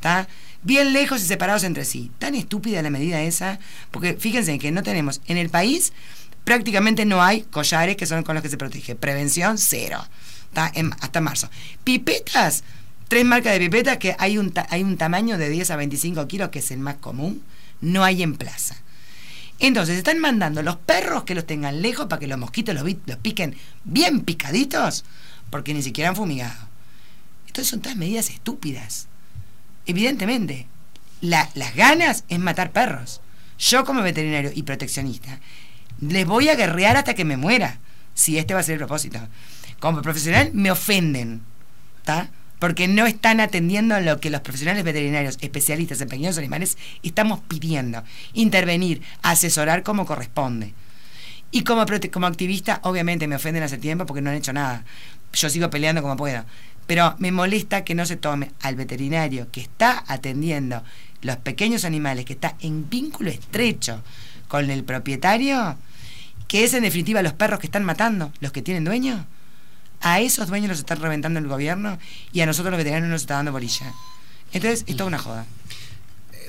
bien lejos y separados entre sí. Tan estúpida la medida esa, porque fíjense que no tenemos en el país, prácticamente no hay collares que son con los que se protege. Prevención, cero. Hasta marzo. Pipetas, 3 marcas de pipetas que hay un tamaño de 10 a 25 kilos, que es el más común, no hay en plaza. Entonces están mandando los perros que los tengan lejos para que los mosquitos los piquen bien picaditos, porque ni siquiera han fumigado. Entonces son todas medidas estúpidas. Evidentemente, las ganas es matar perros. Yo como veterinario y proteccionista les voy a guerrear hasta que me muera, si este va a ser el propósito. Como profesional me ofenden, porque no están atendiendo a lo que los profesionales veterinarios especialistas en pequeños animales estamos pidiendo: intervenir, asesorar como corresponde. Y como activista obviamente me ofenden hace tiempo porque no han hecho nada. Yo sigo peleando como puedo, pero me molesta que no se tome al veterinario que está atendiendo los pequeños animales, que está en vínculo estrecho con el propietario, que es en definitiva los perros que están matando, los que tienen dueños. A esos dueños los está reventando el gobierno y a nosotros los veterinarios nos está dando bolilla. Entonces, es toda una joda.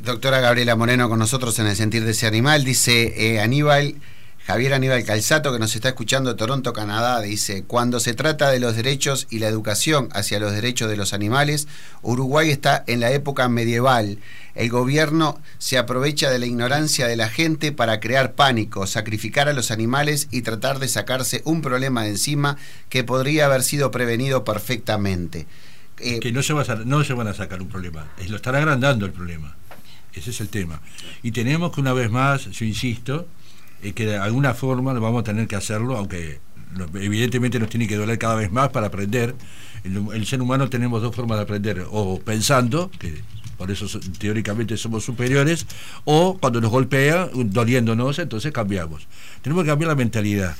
doctora Gabriela Moreno con nosotros en El Sentir de Ser Animal. Dice Javier Aníbal Calzato, que nos está escuchando de Toronto, Canadá, dice: cuando se trata de los derechos y la educación hacia los derechos de los animales, Uruguay está en la época medieval. El gobierno se aprovecha de la ignorancia de la gente para crear pánico, sacrificar a los animales y tratar de sacarse un problema de encima que podría haber sido prevenido perfectamente. Que no se van a sacar un problema, lo están agrandando el problema. Ese es el tema. Y tenemos que, una vez más, yo insisto, que de alguna forma vamos a tener que hacerlo, aunque evidentemente nos tiene que doler cada vez más para aprender. El ser humano tenemos dos formas de aprender: o pensando, que por eso teóricamente somos superiores, o cuando nos golpea, doliéndonos, entonces cambiamos. Tenemos que cambiar la mentalidad.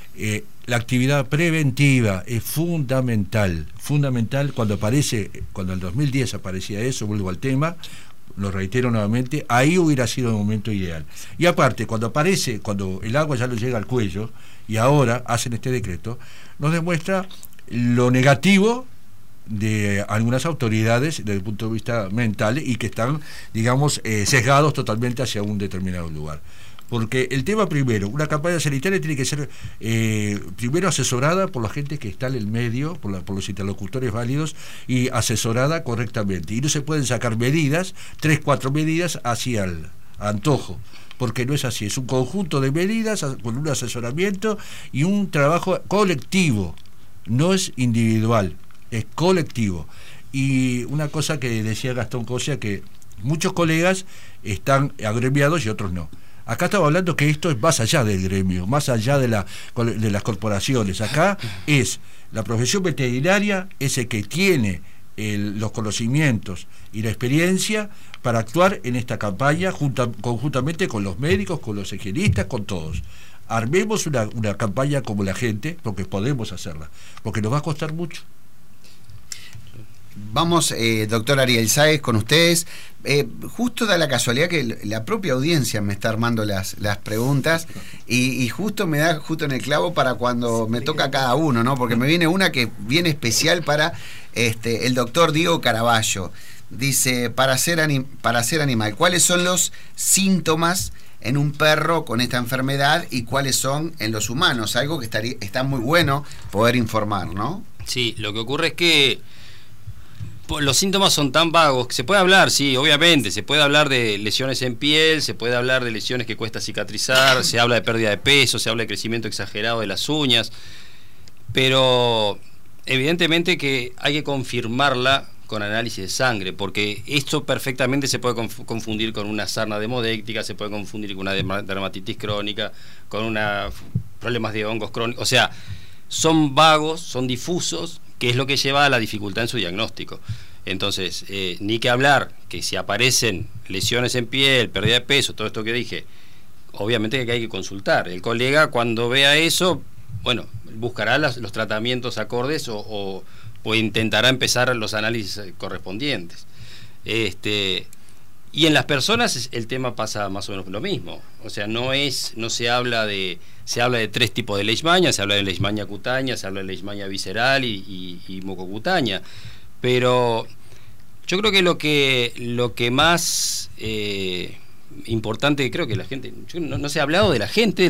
La actividad preventiva es fundamental. Cuando en el 2010 aparecía eso, vuelvo al tema, lo reitero nuevamente, ahí hubiera sido el momento ideal. Y aparte, cuando el agua ya nos llega al cuello, y ahora hacen este decreto, nos demuestra lo negativo de algunas autoridades desde el punto de vista mental, y que están, digamos, sesgados totalmente hacia un determinado lugar. Porque el tema primero, una campaña sanitaria tiene que ser primero asesorada por la gente que está en el medio, por los interlocutores válidos, y asesorada correctamente. Y no se pueden sacar medidas, 3-4 medidas hacia el antojo, porque no es así. Es un conjunto de medidas con un asesoramiento y un trabajo colectivo. No es individual, es colectivo. Y una cosa que decía Gastón Cosia, que muchos colegas están agremiados y otros no. Acá estamos hablando que esto es más allá del gremio, más allá de las corporaciones. Acá es la profesión veterinaria, es el que tiene los conocimientos y la experiencia para actuar en esta campaña conjuntamente con los médicos, con los higienistas, con todos. Armemos una campaña como la gente, porque podemos hacerla, porque nos va a costar mucho. Vamos, doctor Ariel Sáez, con ustedes. Justo da la casualidad que la propia audiencia me está armando las preguntas, y justo me da en el clavo para cuando me toca a cada uno, ¿no? Porque me viene una que viene especial para el doctor Diego Caraballo. Dice: para ser animal, ¿cuáles son los síntomas en un perro con esta enfermedad y cuáles son en los humanos? Algo que está muy bueno poder informar, ¿no? Sí, lo que ocurre es que los síntomas son tan vagos que se puede hablar, sí, obviamente, se puede hablar de lesiones en piel, se puede hablar de lesiones que cuesta cicatrizar, se habla de pérdida de peso, se habla de crecimiento exagerado de las uñas, pero evidentemente que hay que confirmarla con análisis de sangre, porque esto perfectamente se puede confundir con una sarna demodéctica, se puede confundir con una dermatitis crónica, con problemas de hongos crónicos, o sea, son vagos, son difusos, que es lo que lleva a la dificultad en su diagnóstico. Entonces, ni que hablar que si aparecen lesiones en piel, pérdida de peso, todo esto que dije, obviamente que hay que consultar. El colega, cuando vea eso, bueno, buscará los tratamientos acordes o intentará empezar los análisis correspondientes. Y en las personas el tema pasa más o menos lo mismo. O sea, se habla de 3 tipos de leishmania, se habla de leishmania cutánea, se habla de leishmania visceral y mucocutánea. Pero yo creo que lo que más importante, creo que la gente, no se ha hablado de la gente,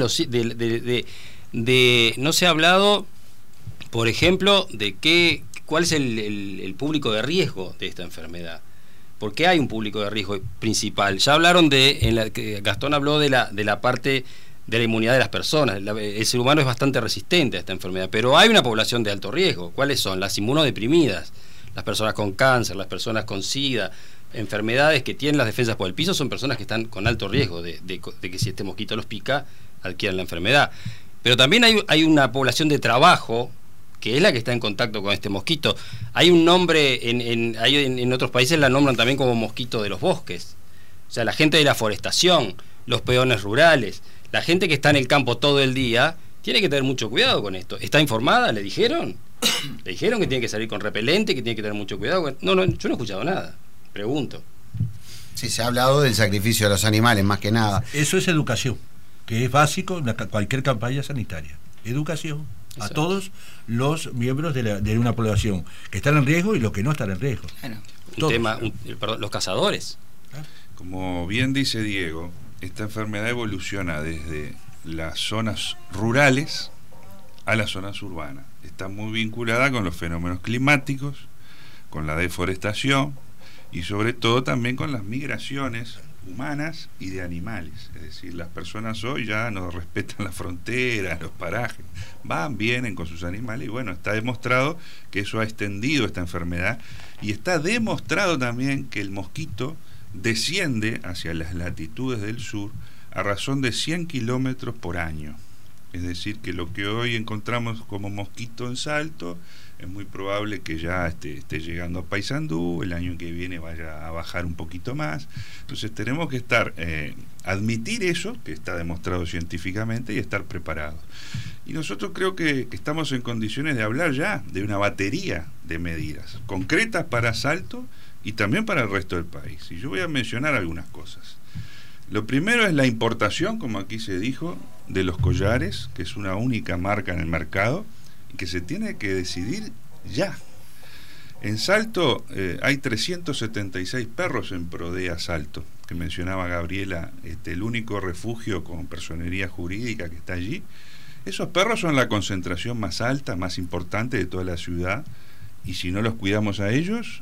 no se ha hablado, por ejemplo, de cuál es el público de riesgo de esta enfermedad. Porque hay un público de riesgo principal. Ya hablaron Gastón habló de la parte de la inmunidad de las personas. El ser humano es bastante resistente a esta enfermedad, pero hay una población de alto riesgo. ¿Cuáles son? Las inmunodeprimidas, las personas con cáncer, las personas con SIDA, enfermedades que tienen las defensas por el piso, son personas que están con alto riesgo de que si este mosquito los pica, adquieran la enfermedad. Pero también hay una población de trabajo, que es la que está en contacto con este mosquito. Hay un nombre, en otros países la nombran también como mosquito de los bosques. O sea, la gente de la forestación, los peones rurales, la gente que está en el campo todo el día, tiene que tener mucho cuidado con esto. ¿Está informada? ¿Le dijeron? ¿Le dijeron que tiene que salir con repelente, que tiene que tener mucho cuidado? No, yo no he escuchado nada. Pregunto. Sí, se ha hablado del sacrificio de los animales, más que nada. Eso es educación, que es básico en cualquier campaña sanitaria. Educación a todos los miembros de una población que están en riesgo y los que no están en riesgo. Bueno, los cazadores. Como bien dice Diego, esta enfermedad evoluciona desde las zonas rurales a las zonas urbanas. Está muy vinculada con los fenómenos climáticos, con la deforestación y sobre todo también con las migraciones humanas y de animales. Es decir, las personas hoy ya no respetan las fronteras, los parajes, van, vienen con sus animales y bueno, está demostrado que eso ha extendido esta enfermedad y está demostrado también que el mosquito desciende hacia las latitudes del sur a razón de 100 kilómetros por año. Es decir, que lo que hoy encontramos como mosquito en Salto es muy probable que ya esté llegando a Paysandú, el año que viene vaya a bajar un poquito más. Entonces tenemos que admitir eso, que está demostrado científicamente, y estar preparados. Y nosotros creo que estamos en condiciones de hablar ya de una batería de medidas concretas para Salto y también para el resto del país. Y yo voy a mencionar algunas cosas. Lo primero es la importación, como aquí se dijo, de los collares, que es una única marca en el mercado, y que se tiene que decidir ya. En Salto hay 376 perros en Prodea Salto, que mencionaba Gabriela, el único refugio con personería jurídica que está allí. Esos perros son la concentración más alta, más importante de toda la ciudad, y si no los cuidamos a ellos,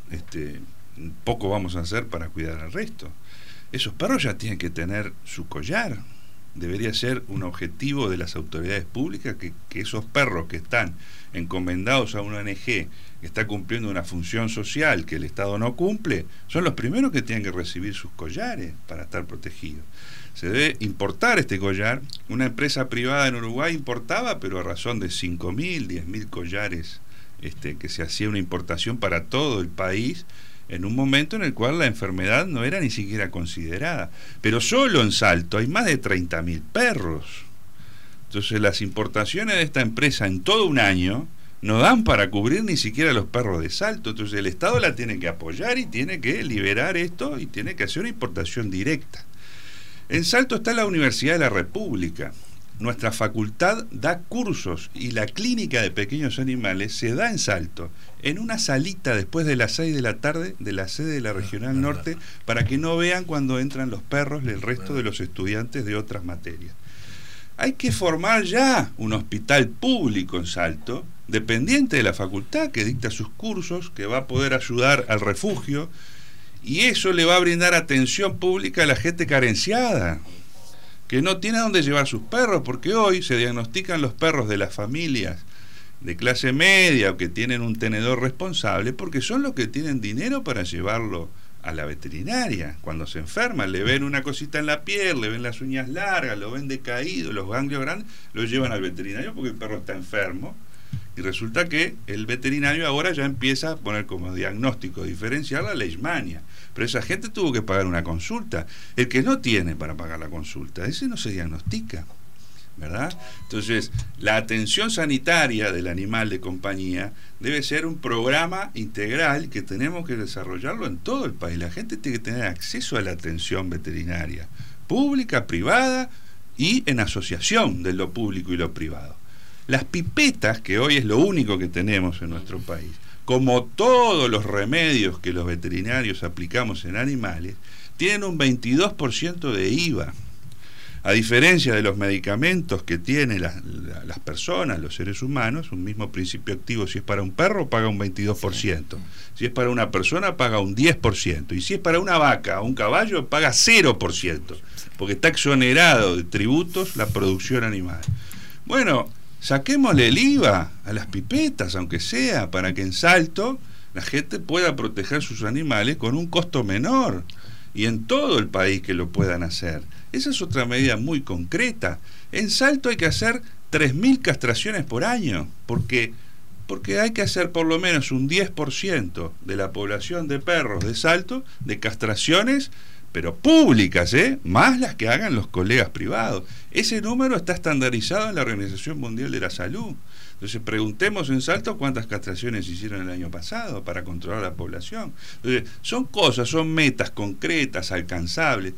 poco vamos a hacer para cuidar al resto. Esos perros ya tienen que tener su collar. Debería ser un objetivo de las autoridades públicas que esos perros que están encomendados a una ONG que está cumpliendo una función social que el Estado no cumple, son los primeros que tienen que recibir sus collares para estar protegidos. Se debe importar este collar. Una empresa privada en Uruguay importaba, pero a razón de 5.000, 10.000 collares, que se hacía una importación para todo el país, en un momento en el cual la enfermedad no era ni siquiera considerada. Pero solo en Salto hay más de 30.000 perros. Entonces las importaciones de esta empresa en todo un año no dan para cubrir ni siquiera los perros de Salto. Entonces el Estado la tiene que apoyar y tiene que liberar esto y tiene que hacer una importación directa. En Salto está la Universidad de la República. Nuestra facultad da cursos y la clínica de pequeños animales se da en Salto, en una salita después de las 6 de la tarde de la sede de la Regional Norte, para que no vean cuando entran los perros del resto de los estudiantes de otras materias. Hay que formar ya un hospital público en Salto, dependiente de la facultad, que dicta sus cursos, que va a poder ayudar al refugio, y eso le va a brindar atención pública a la gente carenciada, que no tiene a dónde llevar sus perros, porque hoy se diagnostican los perros de las familias de clase media o que tienen un tenedor responsable, porque son los que tienen dinero para llevarlo a la veterinaria. Cuando se enferma, le ven una cosita en la piel, le ven las uñas largas, lo ven decaído, los ganglios grandes, lo llevan al veterinario porque el perro está enfermo, y resulta que el veterinario ahora ya empieza a poner como diagnóstico diferencial la leishmania. Pero esa gente tuvo que pagar una consulta. El que no tiene para pagar la consulta, ese no se diagnostica, ¿verdad? Entonces, la atención sanitaria del animal de compañía debe ser un programa integral que tenemos que desarrollarlo en todo el país. La gente tiene que tener acceso a la atención veterinaria, pública, privada y en asociación de lo público y lo privado. Las pipetas, que hoy es lo único que tenemos en nuestro país, como todos los remedios que los veterinarios aplicamos en animales, tienen un 22% de IVA. A diferencia de los medicamentos que tienen las personas, los seres humanos, un mismo principio activo, si es para un perro, paga un 22%. Si es para una persona, paga un 10%. Y si es para una vaca o un caballo, paga 0%, porque está exonerado de tributos la producción animal. Bueno, saquémosle el IVA a las pipetas, aunque sea, para que en Salto la gente pueda proteger sus animales con un costo menor, y en todo el país que lo puedan hacer. Esa es otra medida muy concreta. En Salto hay que hacer 3.000 castraciones por año, porque hay que hacer por lo menos un 10% de la población de perros de Salto de castraciones, pero públicas, más las que hagan los colegas privados. Ese número está estandarizado en la Organización Mundial de la Salud. Entonces preguntemos en Salto cuántas castraciones hicieron el año pasado para controlar la población. Entonces, son metas concretas, alcanzables,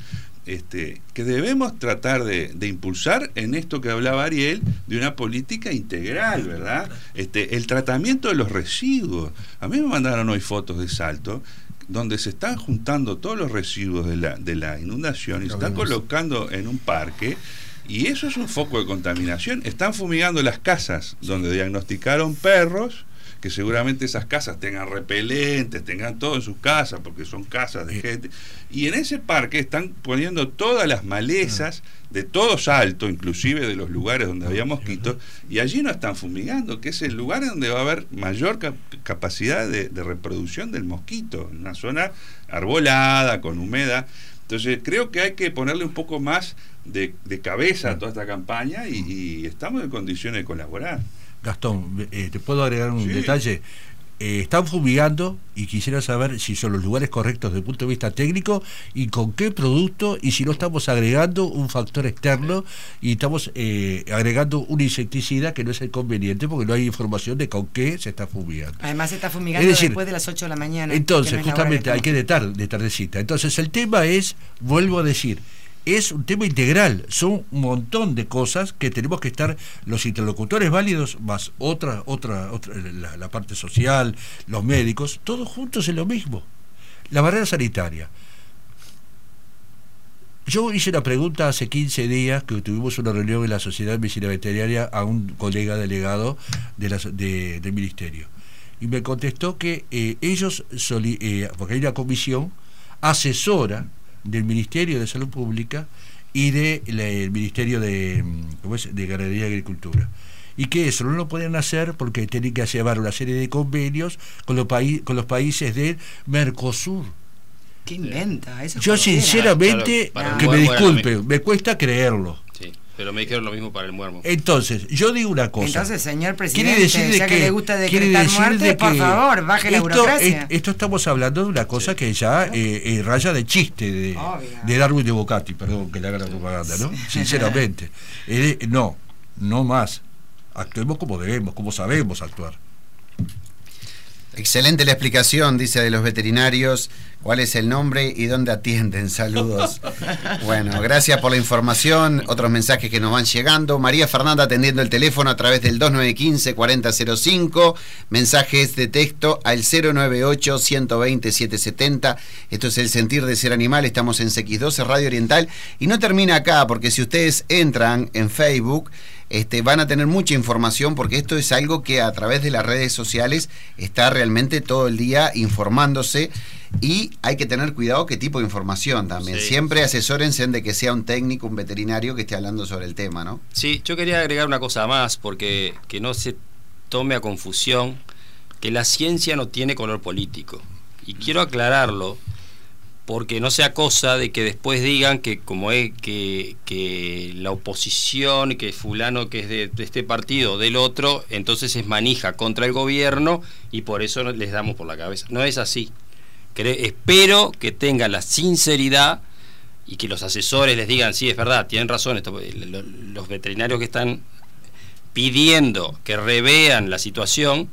que debemos tratar de impulsar en esto que hablaba Ariel, de una política integral, ¿verdad? El tratamiento de los residuos. A mí me mandaron hoy fotos de Salto. donde se están juntando todos los residuos de la inundación y se están colocando en un parque, y eso es un foco de contaminación. Están fumigando las casas donde diagnosticaron perros, que seguramente esas casas tengan repelentes, tengan todo en sus casas, porque son casas de gente, y en ese parque están poniendo todas las malezas de todo Salto, inclusive de los lugares donde había mosquitos, y allí no están fumigando, que es el lugar donde va a haber mayor capacidad de reproducción del mosquito, en una zona arbolada, con humedad. Entonces creo que hay que ponerle un poco más de cabeza a toda esta campaña, y estamos en condiciones de colaborar. Gastón, ¿te puedo agregar un detalle? Están fumigando y quisiera saber si son los lugares correctos desde el punto de vista técnico y con qué producto, y si no estamos agregando un factor externo y estamos agregando un insecticida que no es el conveniente, porque no hay información de con qué se está fumigando. Además se está fumigando después de las 8 de la mañana. Entonces, no es justamente hay que de tardecita. Entonces el tema es, vuelvo a decir, es un tema integral, son un montón de cosas que tenemos que estar los interlocutores válidos, más otra la parte social, los médicos, todos juntos en lo mismo. La barrera sanitaria. Yo hice una pregunta hace 15 días que tuvimos una reunión en la Sociedad de Medicina Veterinaria a un colega delegado del Ministerio, y me contestó que ellos, porque hay una comisión asesora del Ministerio de Salud Pública y del Ministerio de Ganadería y Agricultura, y que eso no lo pueden hacer porque tienen que llevar una serie de convenios con los países del Mercosur. ¿Qué inventa? Eso yo sinceramente, claro, que me disculpe, me cuesta creerlo. Sí, pero me dijeron lo mismo para el muermo. Entonces, yo digo una cosa. Entonces, señor presidente, ya que le gusta decretar muerte, por favor, baje la burocracia. Esto estamos hablando de una cosa que ya raya de chiste de Darwin de Bocati, perdón que le haga la propaganda, ¿no? Sinceramente. No más. Actuemos como debemos, como sabemos actuar. Excelente la explicación, dice, de los veterinarios. ¿Cuál es el nombre y dónde atienden? Saludos. Bueno, gracias por la información. Otros mensajes que nos van llegando. María Fernanda atendiendo el teléfono a través del 2915-4005. Mensajes de texto al 098-120-770. Esto es El Sentir de Ser Animal. Estamos en CX12 Radio Oriental. Y no termina acá, porque si ustedes entran en Facebook, van a tener mucha información, porque esto es algo que a través de las redes sociales está realmente todo el día informándose, y hay que tener cuidado qué tipo de información también. Sí. Siempre asesórense de que sea un técnico, un veterinario que esté hablando sobre el tema, ¿no? Sí, yo quería agregar una cosa más, porque que no se tome a confusión que la ciencia no tiene color político. Y quiero aclararlo, porque no sea cosa de que después digan que como es que la oposición, que fulano que es de este partido o del otro, entonces es manija contra el gobierno y por eso les damos por la cabeza. No es así. Espero que tengan la sinceridad y que los asesores les digan, sí, es verdad, tienen razón, los veterinarios que están pidiendo que revean la situación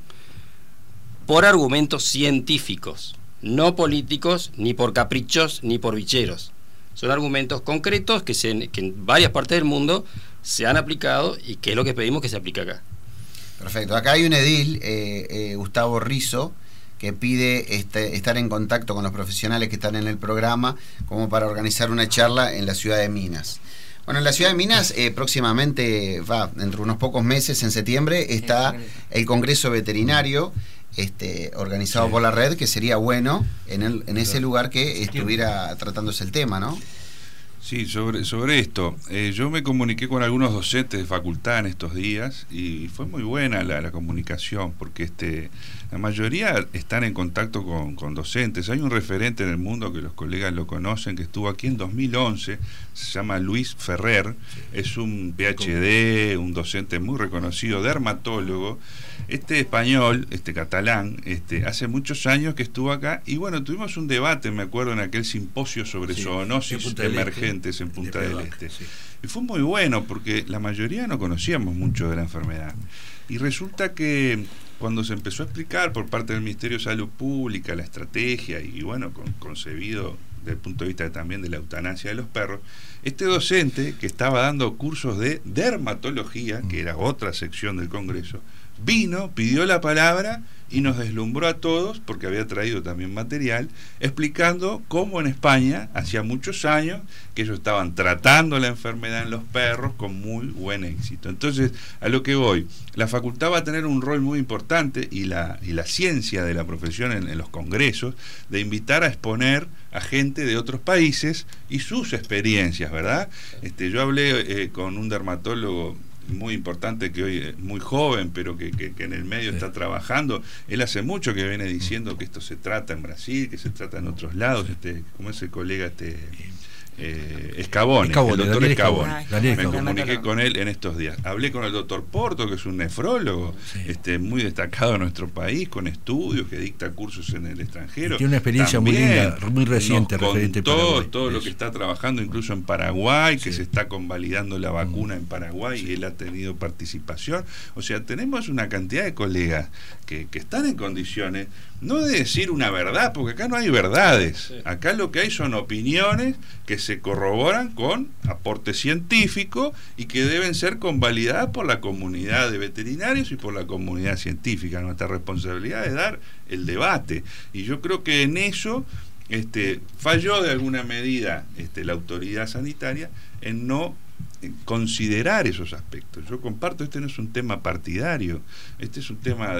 por argumentos científicos, no políticos, ni por caprichos, ni por bicheros. Son argumentos concretos que en varias partes del mundo se han aplicado, y que es lo que pedimos que se aplique acá. Perfecto. Acá hay un edil, Gustavo Rizzo, que pide estar en contacto con los profesionales que están en el programa, como para organizar una charla en la ciudad de Minas. Bueno, en la ciudad de Minas próximamente, dentro de unos pocos meses, en septiembre, está el Congreso Veterinario, organizado por la red, que sería bueno en ese lugar que estuviera tratándose el tema, ¿no? Sí, sobre esto, yo me comuniqué con algunos docentes de facultad en estos días, y fue muy buena la comunicación, porque la mayoría están en contacto con docentes. Hay un referente en el mundo que los colegas lo conocen, que estuvo aquí en 2011, se llama Luis Ferrer, es un PhD, un docente muy reconocido, dermatólogo. Español, catalán, hace muchos años que estuvo acá, y bueno, tuvimos un debate, me acuerdo, en aquel simposio sobre zoonosis emergentes en Punta del Este. Sí. Y fue muy bueno, porque la mayoría no conocíamos mucho de la enfermedad. Y resulta que cuando se empezó a explicar por parte del Ministerio de Salud Pública la estrategia, y bueno, concebido desde el punto de vista también de la eutanasia de los perros, docente que estaba dando cursos de dermatología, que era otra sección del Congreso, vino, pidió la palabra y nos deslumbró a todos, porque había traído también material, explicando cómo en España, hacía muchos años, que ellos estaban tratando la enfermedad en los perros con muy buen éxito. Entonces, a lo que voy, la facultad va a tener un rol muy importante, y la ciencia de la profesión en los congresos, de invitar a exponer a gente de otros países y sus experiencias, ¿verdad? Yo hablé con un dermatólogo muy importante, que hoy es muy joven, pero que en el medio está trabajando. Él hace mucho que viene diciendo que esto se trata en Brasil, que se trata en otros lados. ¿Cómo es el colega? Escabone, el doctor Escabone. Me comuniqué con él en estos días. Hablé con el doctor Porto, que es un nefrólogo, muy destacado en nuestro país, con estudios, que dicta cursos en el extranjero. Tiene una experiencia muy linda, muy reciente, referente a Paraguay. Todo lo que está trabajando incluso en Paraguay, que se está convalidando la vacuna en Paraguay, y él ha tenido participación. O sea, tenemos una cantidad de colegas que están en condiciones, no de decir una verdad, porque acá no hay verdades. Acá lo que hay son opiniones que se corroboran con aporte científico y que deben ser convalidadas por la comunidad de veterinarios y por la comunidad científica. Nuestra responsabilidad es dar el debate, y yo creo que en eso falló de alguna medida la autoridad sanitaria en no considerar esos aspectos. Yo comparto, no es un tema partidario, es un tema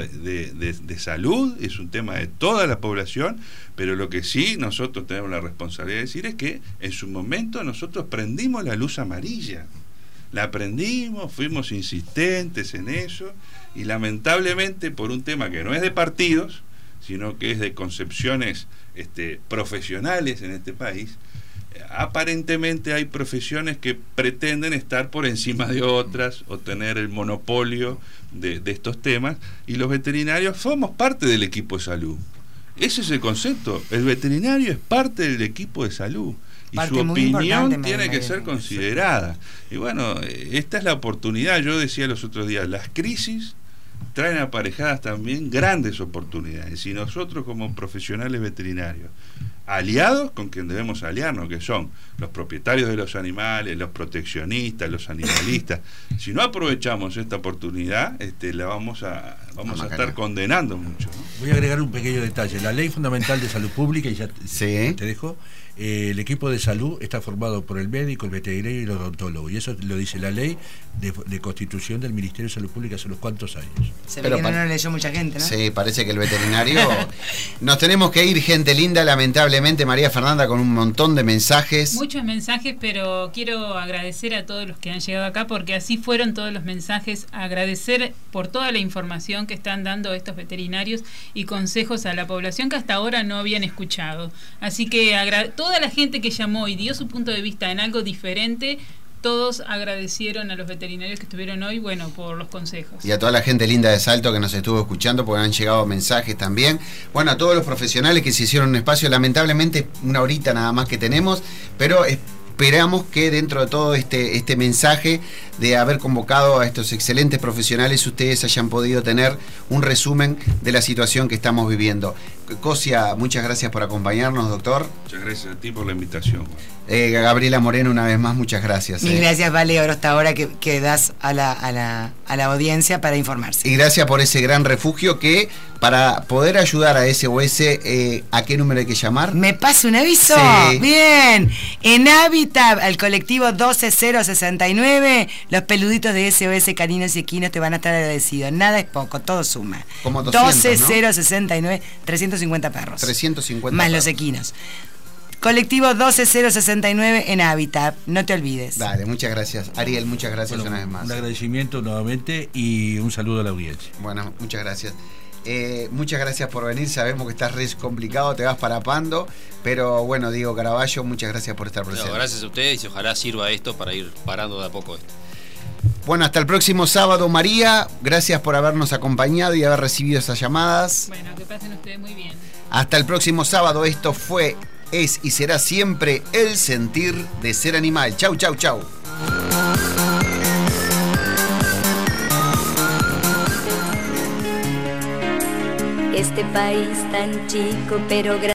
de salud, es un tema de toda la población, pero lo que sí nosotros tenemos la responsabilidad de decir es que en su momento nosotros prendimos la luz amarilla, la prendimos, fuimos insistentes en eso, y lamentablemente por un tema que no es de partidos, sino que es de concepciones profesionales en este país, aparentemente hay profesiones que pretenden estar por encima de otras o tener el monopolio de estos temas, y los veterinarios somos parte del equipo de salud. Ese es el concepto. El veterinario es parte del equipo de salud y su opinión tiene que ser considerada. Y bueno, esta es la oportunidad. Yo decía los otros días, las crisis traen aparejadas también grandes oportunidades, y nosotros como profesionales veterinarios, aliados con quien debemos aliarnos, que son los propietarios de los animales, los proteccionistas, los animalistas, si no aprovechamos esta oportunidad, la vamos a estar condenando mucho, ¿no? Voy a agregar un pequeño detalle. La Ley Fundamental de Salud Pública, y ya te dejo, el equipo de salud está formado por el médico, el veterinario y el odontólogo, y eso lo dice la ley de constitución del Ministerio de Salud Pública hace unos cuantos años. Se ve que no lo leyó mucha gente, ¿no? Sí, parece que el veterinario... Nos tenemos que ir, gente linda, lamentablemente, María Fernanda, con un montón de mensajes. Muchos mensajes, pero quiero agradecer a todos los que han llegado acá, porque así fueron todos los mensajes. Agradecer por toda la información que están dando estos veterinarios y consejos a la población que hasta ahora no habían escuchado. Así que toda la gente que llamó y dio su punto de vista en algo diferente, todos agradecieron a los veterinarios que estuvieron hoy, por los consejos. Y a toda la gente linda de Salto que nos estuvo escuchando, porque han llegado mensajes también. Bueno, a todos los profesionales que se hicieron un espacio, lamentablemente una horita nada más que tenemos, pero esperamos que dentro de todo este mensaje de haber convocado a estos excelentes profesionales, ustedes hayan podido tener un resumen de la situación que estamos viviendo. Cosia, muchas gracias por acompañarnos, doctor. Muchas gracias a ti por la invitación. Gabriela Moreno, una vez más, muchas gracias. Mil gracias, Vale, hasta ahora que das a la audiencia para informarse. Y gracias por ese gran refugio que, para poder ayudar a SOS, ¿a qué número hay que llamar? ¿Me pasa un aviso? Sí. Bien. En Hábitat, al colectivo 12069, los peluditos de SOS Caninos y Equinos te van a estar agradecidos. Nada es poco, todo suma. Como 200, 12069, 350 perros. 350 más perros. Los equinos. Colectivo 12069 en Hábitat, no te olvides. Dale, muchas gracias. Ariel, muchas gracias una vez más. Un agradecimiento nuevamente y un saludo a la audiencia. Bueno, muchas gracias. Muchas gracias por venir, sabemos que estás re complicado, te vas parapando, pero bueno, Diego Caraballo, muchas gracias por estar presente. Gracias a ustedes y ojalá sirva esto para ir parando de a poco esto. Bueno, hasta el próximo sábado, María, gracias por habernos acompañado y haber recibido esas llamadas. Bueno, que pasen ustedes muy bien. Hasta el próximo sábado, esto es y será siempre el sentir de ser animal. Chau, chau, chau. Este país tan chico pero grande.